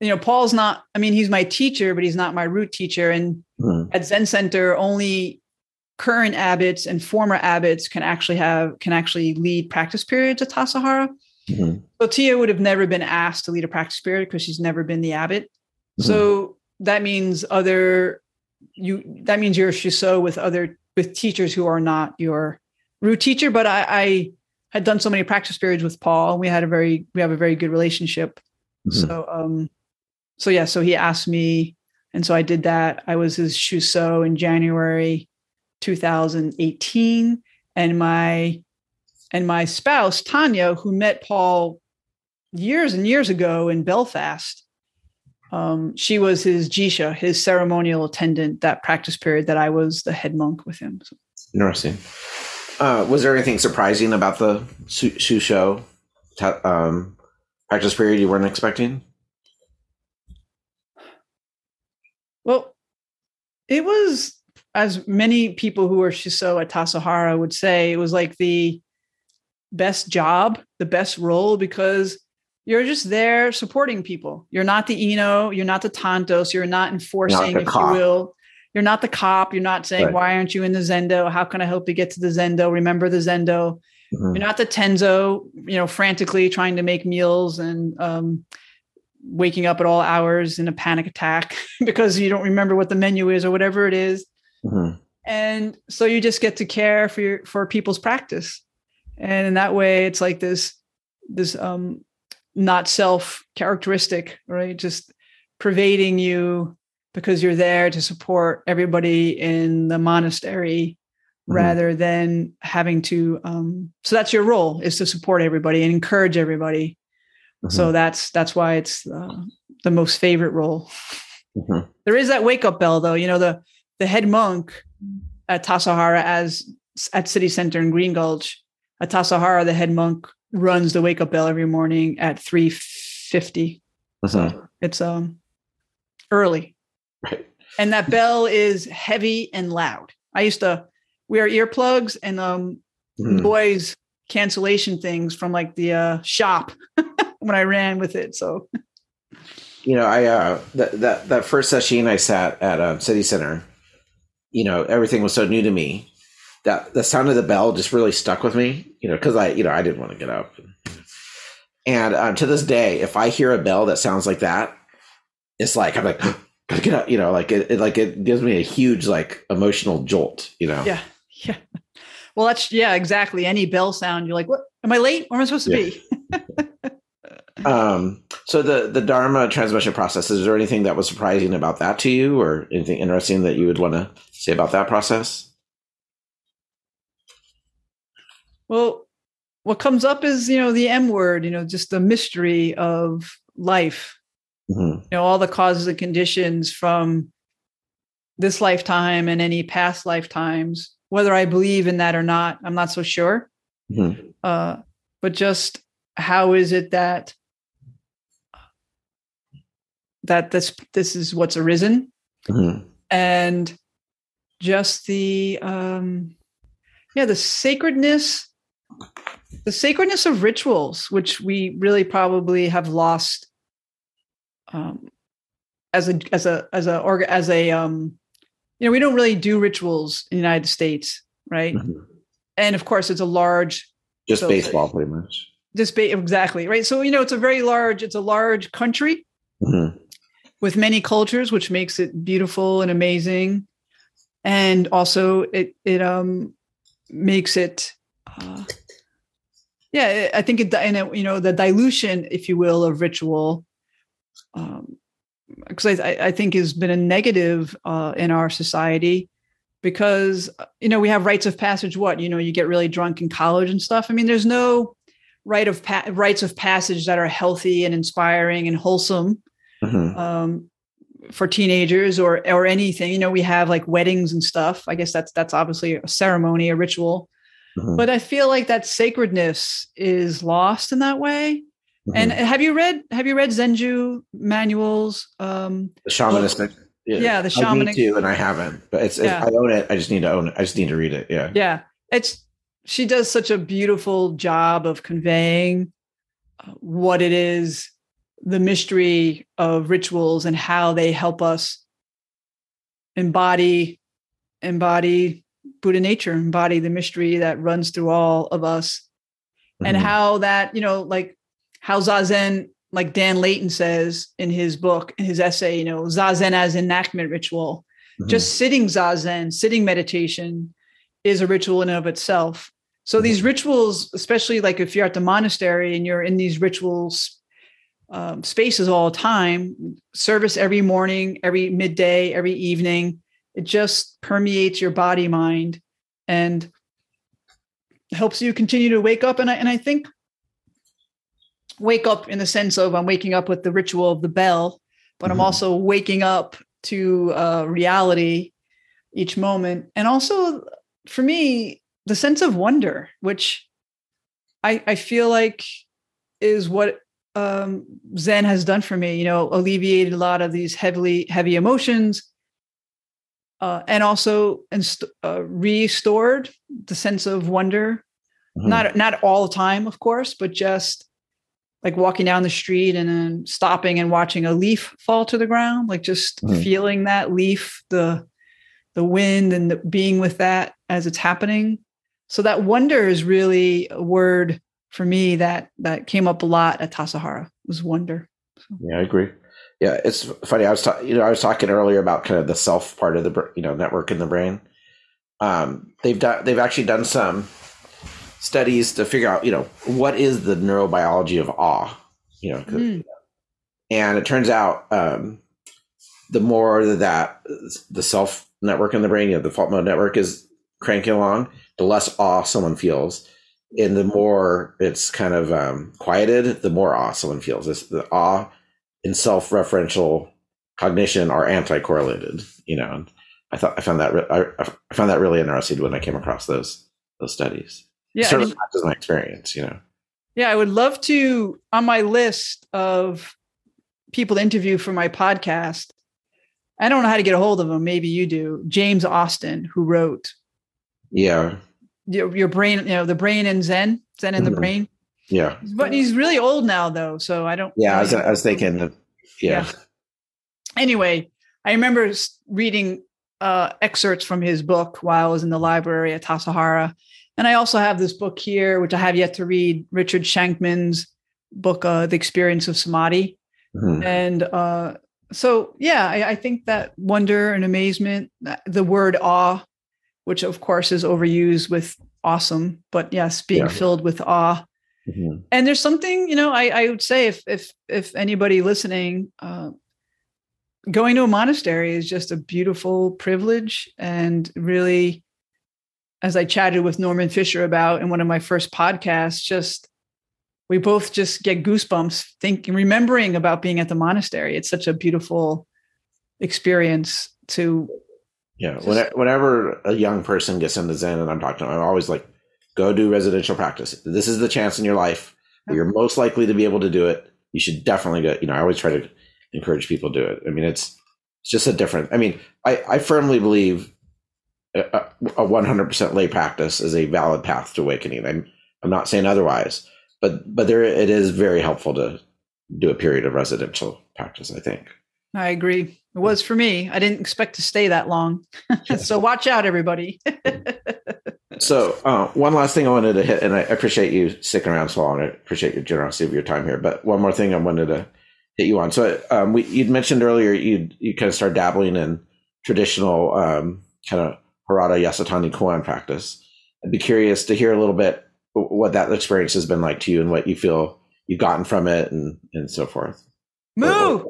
you know, Paul's not, I mean, he's my teacher, but he's not my root teacher. And mm-hmm. at Zen Center, only current abbots and former abbots can actually have, can actually lead practice periods at Tassajara. Mm-hmm. So Tia would have never been asked to lead a practice period because she's never been the abbot. Mm-hmm. So that means other, you, that means you're a Shuso with other, with teachers who are not your root teacher. But I, I had done so many practice periods with Paul, and we had a very, we have a very good relationship. Mm-hmm. So, um, so yeah, so he asked me, and so I did that. I was his Shuso in January two thousand eighteen, and my and my spouse Tanya, who met Paul years and years ago in Belfast, um, she was his Jisha, his ceremonial attendant, that practice period that I was the head monk with him. So. Interesting. Uh, was there anything surprising about the Shusho um, practice period you weren't expecting? Well, it was, as many people who are Shuso at Tassajara would say, it was like the best job, the best role, because you're just there supporting people. You're not the Ino, you're not the Tantos, you're not enforcing, not if cop. you will. You're not the cop. You're not saying, right. why aren't you in the Zendo? How can I help you get to the Zendo? Remember the Zendo. Mm-hmm. You're not the Tenzo, you know, frantically trying to make meals and um, waking up at all hours in a panic attack because you don't remember what the menu is or whatever it is. Mm-hmm. And so you just get to care for your, for people's practice. And in that way, it's like this, this um, not self characteristic, right? Just pervading you because you're there to support everybody in the monastery mm-hmm. rather than having to. Um, so that's your role, is to support everybody and encourage everybody. Mm-hmm. So that's, that's why it's uh, the most favorite role. Mm-hmm. There is that wake up bell though. You know, the, the head monk at Tassajara, as at City Center in Green Gulch, at Tassajara, the head monk runs the wake up bell every morning at three fifty. Mm-hmm. So it's um early. Right. And that bell is heavy and loud. I used to wear earplugs and um mm. noise cancellation things from like the uh, shop when I ran with it. So, you know, I uh, that that that first session I sat at uh, City Center, you know, everything was so new to me that the sound of the bell just really stuck with me. You know, because I you know I didn't want to get up, and uh, to this day, if I hear a bell that sounds like that, it's like I'm like. Gotta get up, you know, like it, it, like it gives me a huge, like, emotional jolt, you know? Yeah. Yeah. Well, that's, yeah, exactly. Any bell sound, you're like, what, am I late? Where am I supposed to yeah. be? um, so the, the Dharma transmission process, is there anything that was surprising about that to you, or anything interesting that you would want to say about that process? Well, what comes up is, you know, the M word, you know, just the mystery of life. Mm-hmm. You know, all the causes and conditions from this lifetime and any past lifetimes, whether I believe in that or not, I'm not so sure. Mm-hmm. Uh, but just how is it that that this this is what's arisen, mm-hmm. and just the um, yeah the sacredness, the sacredness of rituals, which we really probably have lost. Um, as a as a as a org as a um, you know, we don't really do rituals in the United States, right? Mm-hmm. And of course, it's a large just so baseball, pretty much. Just ba- exactly right. So you know, it's a very large it's a large country mm-hmm. with many cultures, which makes it beautiful and amazing, and also it it um makes it. Uh, yeah, I think it and it, you know, the dilution, if you will, of ritual. Um, because I, I think has been a negative uh, in our society, because, you know, we have rites of passage. What, you know, you get really drunk in college and stuff. I mean, there's no rite of pa- rites of passage that are healthy and inspiring and wholesome mm-hmm. um, for teenagers or or anything. You know, we have like weddings and stuff. I guess that's that's obviously a ceremony, a ritual. Mm-hmm. But I feel like that sacredness is lost in that way. Mm-hmm. And have you read have you read Zenju manuals? Um, the shamanistic, yeah, yeah the shamanic. I need to, and I haven't, but it's, yeah. it's I own it. I just need to own it. I just need to read it. Yeah, yeah. It's she does such a beautiful job of conveying what it is the mystery of rituals and how they help us embody, embody Buddha nature, embody the mystery that runs through all of us. Mm-hmm. And how that, you know, like how Zazen, like Dan Layton says in his book, in his essay, you know, Zazen as enactment ritual, mm-hmm. just sitting Zazen, sitting meditation is a ritual in and of itself. So mm-hmm. these rituals, especially like if you're at the monastery and you're in these rituals um, spaces all the time, service every morning, every midday, every evening, it just permeates your body, mind, and helps you continue to wake up. And I, and I think wake up in the sense of I'm waking up with the ritual of the bell, but mm-hmm. I'm also waking up to uh, reality each moment. And also for me, the sense of wonder, which I, I feel like is what um, Zen has done for me, you know, alleviated a lot of these heavily, heavy emotions, uh, and also inst- uh, restored the sense of wonder. Mm-hmm. Not, not all the time, of course, but just like walking down the street and then stopping and watching a leaf fall to the ground, like just mm-hmm. feeling that leaf, the, the wind and the, being with that as it's happening. So that wonder is really a word for me that, that came up a lot at Tassajara, was wonder. So. Yeah, I agree. Yeah. It's funny. I was talking, you know, I was talking earlier about kind of the self part of the, you know, network in the brain. Um, they've done, they've actually done some studies to figure out, you know, what is the neurobiology of awe, you know, mm. and it turns out um, the more that the self network in the brain, you know, the fault mode network is cranking along, the less awe someone feels. And the more it's kind of um, quieted, the more awe someone feels. It's the awe and self-referential cognition are anti-correlated, you know. And I thought I found that re- I, I found that really interesting when I came across those those studies. Yeah, sort of matches my experience, you know. Yeah, I would love to, on my list of people to interview for my podcast, I don't know how to get a hold of him. Maybe you do. James Austin, who wrote Yeah. Your, your brain, you know, the brain and Zen, Zen and mm-hmm. the brain. Yeah. But he's really old now though. So I don't. Yeah. I was, I was thinking, that, yeah. yeah. Anyway, I remember reading uh, excerpts from his book while I was in the library at Tassajara. And I also have this book here, which I have yet to read, Richard Shankman's book, uh, The Experience of Samadhi. Mm-hmm. And uh, so, yeah, I, I think that wonder and amazement, the word awe, which of course is overused with awesome, but yes, being yeah. filled with awe. Mm-hmm. And there's something, you know, I, I would say if, if, if anybody listening, uh, going to a monastery is just a beautiful privilege. And really, as I chatted with Norman Fisher about in one of my first podcasts, just, we both just get goosebumps thinking, remembering about being at the monastery. It's such a beautiful experience to. Yeah. Just, whenever a young person gets into Zen and I'm talking to them, I'm always like, go do residential practice. This is the chance in your life where you're most likely to be able to do it. You should definitely go. You know, I always try to encourage people to do it. I mean, it's, it's just a different, I mean, I, I firmly believe a, a one hundred percent lay practice is a valid path to awakening. I'm, I'm not saying otherwise, but, but there, it is very helpful to do a period of residential practice, I think. I agree. It was for me. I didn't expect to stay that long. So watch out, everybody. So uh, one last thing I wanted to hit, and I appreciate you sticking around so long. I appreciate your generosity of your time here. But one more thing I wanted to hit you on. So um, we, you'd mentioned earlier you you kind of started dabbling in traditional um, kind of Harada Yasutani Koan practice. I'd be curious to hear a little bit what that experience has been like to you and what you feel you've gotten from it and, and so forth. Moo!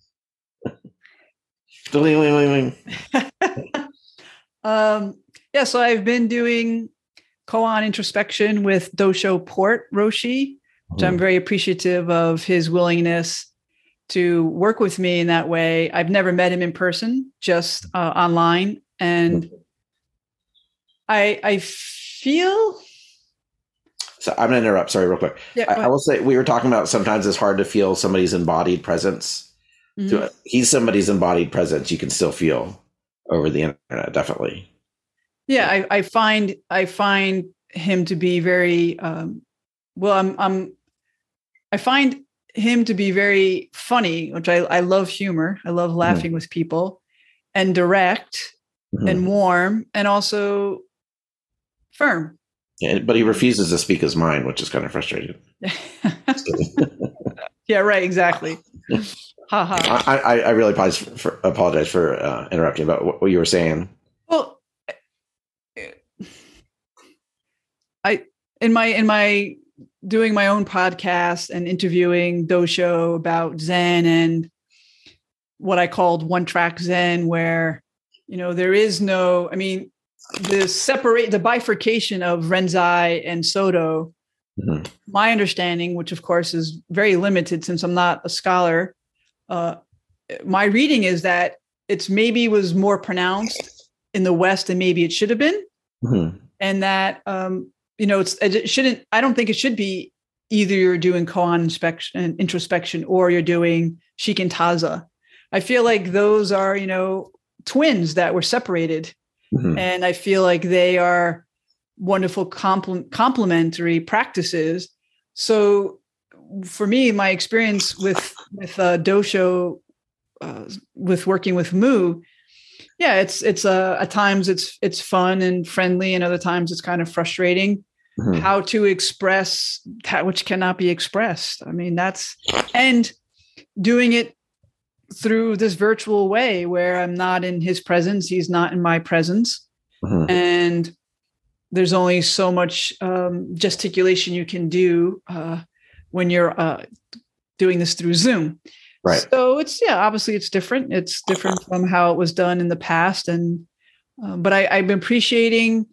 um, yeah, so I've been doing koan introspection with Dosho Port Roshi, which mm. I'm very appreciative of his willingness to work with me in that way. I've never met him in person, just uh, online. And I, I feel... So I'm going to interrupt. Sorry, real quick. Yeah, I, I will say we were talking about sometimes it's hard to feel somebody's embodied presence. Mm-hmm. So he's somebody's embodied presence you can still feel over the internet, definitely. Yeah, I, I find I find him to be very um, well. I'm I'm I find him to be very funny, which I, I love humor. I love laughing mm-hmm. with people, and direct mm-hmm. and warm, and also firm. Yeah, but he refuses to speak his mind, which is kind of frustrating. Yeah, right. Exactly. Ha ha. I, I, I really apologize for, apologize for uh, interrupting about what, what you were saying. Well, I in my in my doing my own podcast and interviewing Dosho about Zen and what I called one track Zen, where, you know, there is no, I mean, the separate, the bifurcation of Renzai and Soto, mm-hmm. my understanding, which of course is very limited since I'm not a scholar, uh, my reading is that it's maybe was more pronounced in the West than maybe it should have been. Mm-hmm. And that, um, you know, it's, it shouldn't, I don't think it should be either you're doing koan inspection, introspection, or you're doing shikantaza. I feel like those are, you know, twins that were separated. Mm-hmm. And I feel like they are wonderful compl- complementary practices. So for me, my experience with, with uh, Dosho, uh, with working with Mu, yeah, it's, it's uh, at times it's, it's fun and friendly, and other times it's kind of frustrating. Mm-hmm. How to express that which cannot be expressed. I mean, that's, and doing it through this virtual way where I'm not in his presence, he's not in my presence. Mm-hmm. And there's only so much um, gesticulation you can do uh, when you're uh, doing this through Zoom. Right. So it's, yeah, obviously it's different. It's different from how it was done in the past. And, um, but I, I've been appreciating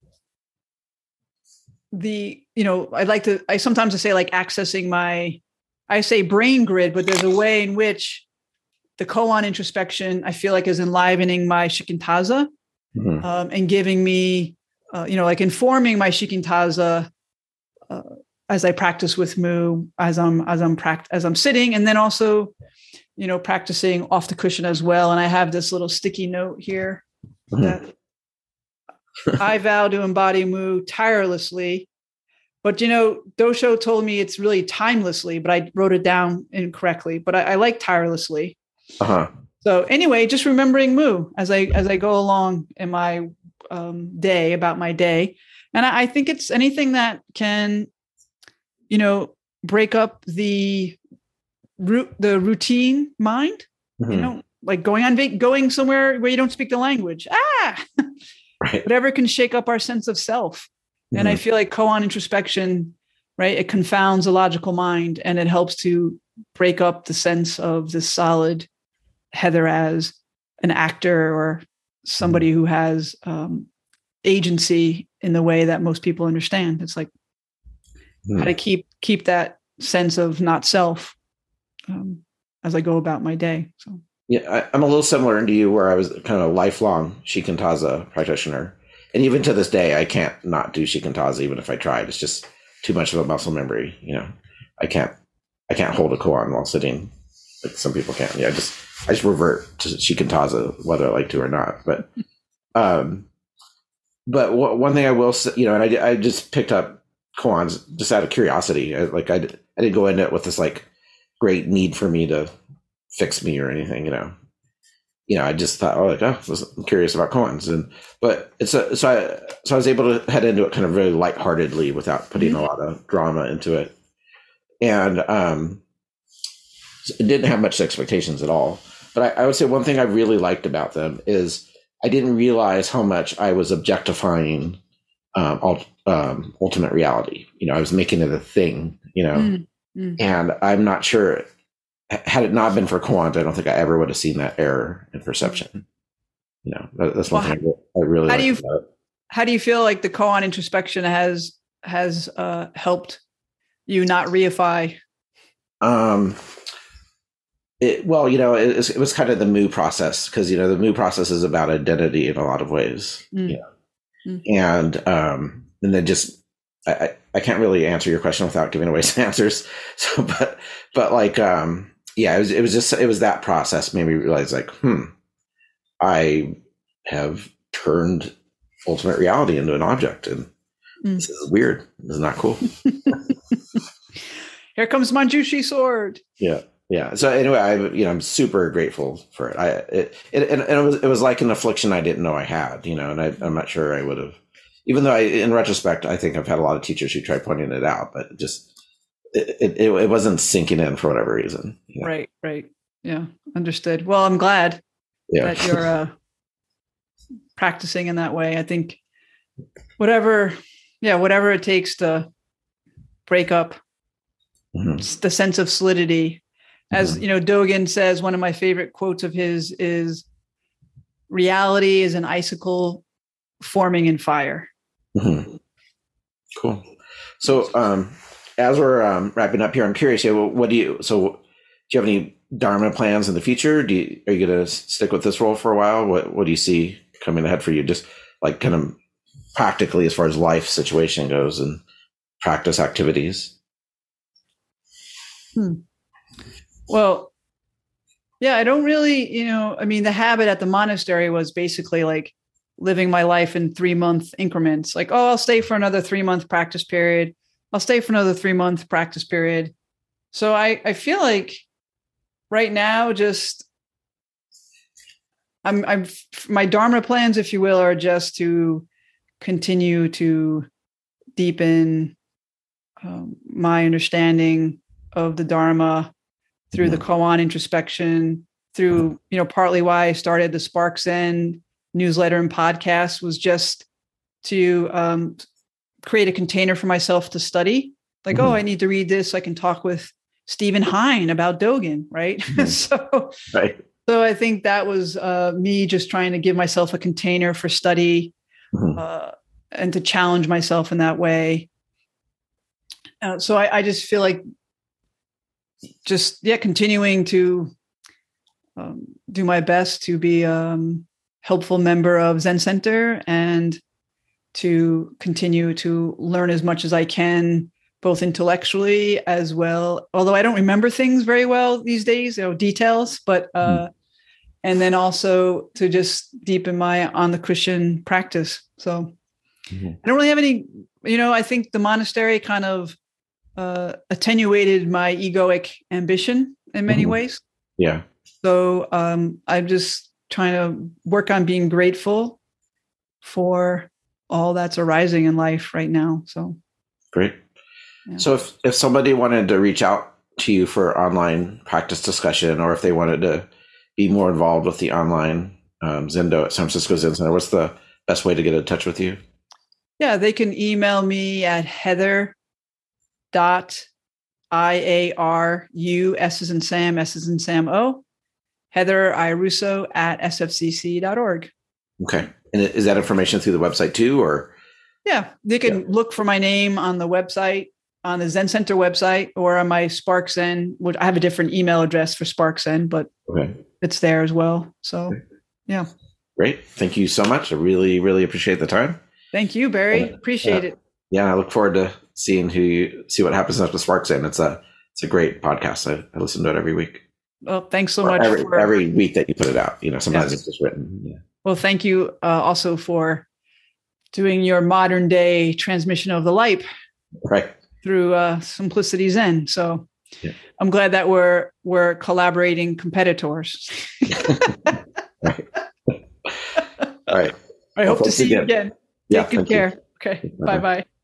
the, you know, I like to, I sometimes I say like accessing my, I say brain grid, but there's a way in which the koan introspection, I feel like, is enlivening my shikantaza, mm-hmm. um, and giving me, uh, you know, like informing my shikantaza uh, as I practice with Mu, as I'm, as I'm pract- as I'm sitting, and then also, you know, practicing off the cushion as well. And I have this little sticky note here mm-hmm. that I vow to embody Mu tirelessly. But, you know, Dosho told me it's really timelessly, but I wrote it down incorrectly. But I, I like tirelessly. Uh-huh. So anyway, just remembering Mu as I as I go along in my um, day, about my day. And I, I think it's anything that can, you know, break up the root, the routine mind, mm-hmm. you know, like going on, va- going somewhere where you don't speak the language. Ah, right. Whatever can shake up our sense of self. Mm-hmm. And I feel like koan introspection, right, it confounds the logical mind, and it helps to break up the sense of the solid Heather as an actor or somebody mm-hmm. who has um, agency in the way that most people understand. It's like mm-hmm. how to keep keep that sense of not self um, as I go about my day. So yeah, I, I'm a little similar to you, where I was kind of a lifelong shikantaza practitioner. And even to this day, I can't not do shikantaza, even if I tried. It's just too much of a muscle memory. You know, I can't, I can't hold a koan while sitting, like some people can. Yeah, I just, I just revert to shikantaza, whether I like to or not. But, um, but w- one thing I will say, you know, and I, I just picked up koans just out of curiosity. I, like I, I didn't go into it with this like great need for me to fix me or anything, you know. You know, I just thought, oh, like, oh, I'm curious about koans, and but it's a so I so I was able to head into it kind of very lightheartedly without putting mm-hmm. a lot of drama into it, and um, it didn't have much expectations at all. But I, I would say one thing I really liked about them is I didn't realize how much I was objectifying um, ult, um, ultimate reality. You know, I was making it a thing. You know, mm-hmm. and I'm not sure. Had it not been for koan, I don't think I ever would have seen that error in perception. You know, that, that's one well, thing I really how like do you about it. How do you feel like the koan introspection has has uh, helped you not reify? Um, it, well, you know, it, it was kind of the Mu process, because you know the Mu process is about identity in a lot of ways. Mm. You know? mm. and um, and then just. I, I can't really answer your question without giving away some answers. So, but, but like, um, yeah, it was, it was just, it was that process made me realize like, hmm, I have turned ultimate reality into an object, and mm. this is weird. This is not cool. here comes Manjushri sword. Yeah. Yeah. So anyway, I, you know, I'm super grateful for it. I, it, it and, and it was, it was like an affliction I didn't know I had, you know, and I, I'm not sure I would have, even though I, in retrospect, I think I've had a lot of teachers who tried pointing it out, but just, it, it, it wasn't sinking in for whatever reason. You know? Right. Right. Yeah. Understood. Well, I'm glad yeah. that you're uh, practicing in that way. I think whatever, yeah, whatever it takes to break up mm-hmm. the sense of solidity. As mm-hmm. you know, Dogen says, one of my favorite quotes of his is, reality is an icicle forming in fire. Mm-hmm. Cool. So um, as we're um, wrapping up here, I'm curious, yeah, what do you, so do you have any Dharma plans in the future? Do you, are you going to stick with this role for a while? What, what do you see coming ahead for you? Just like kind of practically as far as life situation goes and practice activities. Hmm. Well, yeah, I don't really, you know, I mean, the habit at the monastery was basically like living my life in three month increments. Like, oh, I'll stay for another three month practice period. I'll stay for another three month practice period. So I, I feel like right now, just I'm, I'm, my Dharma plans, if you will, are just to continue to deepen um, my understanding of the Dharma through the koan introspection, through, you know, partly why I started the Spark Zen newsletter and podcast was just to um, create a container for myself to study. Like, mm-hmm. oh, I need to read this. I can talk with Stephen Hine about Dogen, right? Mm-hmm. so, right. so I think that was uh, me just trying to give myself a container for study mm-hmm. uh, and to challenge myself in that way. Uh, so I, I just feel like just, yeah, continuing to um, do my best to be a um, helpful member of Zen Center and to continue to learn as much as I can, both intellectually as well. Although I don't remember things very well these days, you know, details, but, uh, mm. and then also to just deepen my on the Christian practice. So mm-hmm. I don't really have any, you know, I think the monastery kind of uh, attenuated my egoic ambition in many mm-hmm. ways. Yeah. So um, I'm just trying to work on being grateful for all that's arising in life right now. So great. Yeah. So if, if somebody wanted to reach out to you for online practice discussion, or if they wanted to be more involved with the online um, Zendo at San Francisco Zen Center, what's the best way to get in touch with you? Yeah, they can email me at heather dot I A R U, S as in Sam, S as in Sam O, Heather Iaruso at S F C C dot org. Okay. And is that information through the website too, or? Yeah, they can yeah. look for my name on the website, on the Zen Center website, or on my Spark Zen, which I have a different email address for Spark Zen, but okay. it's there as well. So, okay. yeah. Great. Thank you so much. I really, really appreciate the time. Thank you, Barry. Uh, appreciate uh, it. Yeah, I look forward to seeing who you see what happens after Spark Zen. It's a it's a great podcast. I, I listen to it every week. Well, thanks so or much every, for every week that you put it out. You know, sometimes yes. it's just written. Yeah. Well, thank you uh, also for doing your modern day transmission of the light, right, through uh, Simplicity Zen. So yeah. I'm glad that we're we're collaborating competitors. Right. All right. I well, hope to see again. you again. Yeah, Take good care. You. Okay. Bye bye.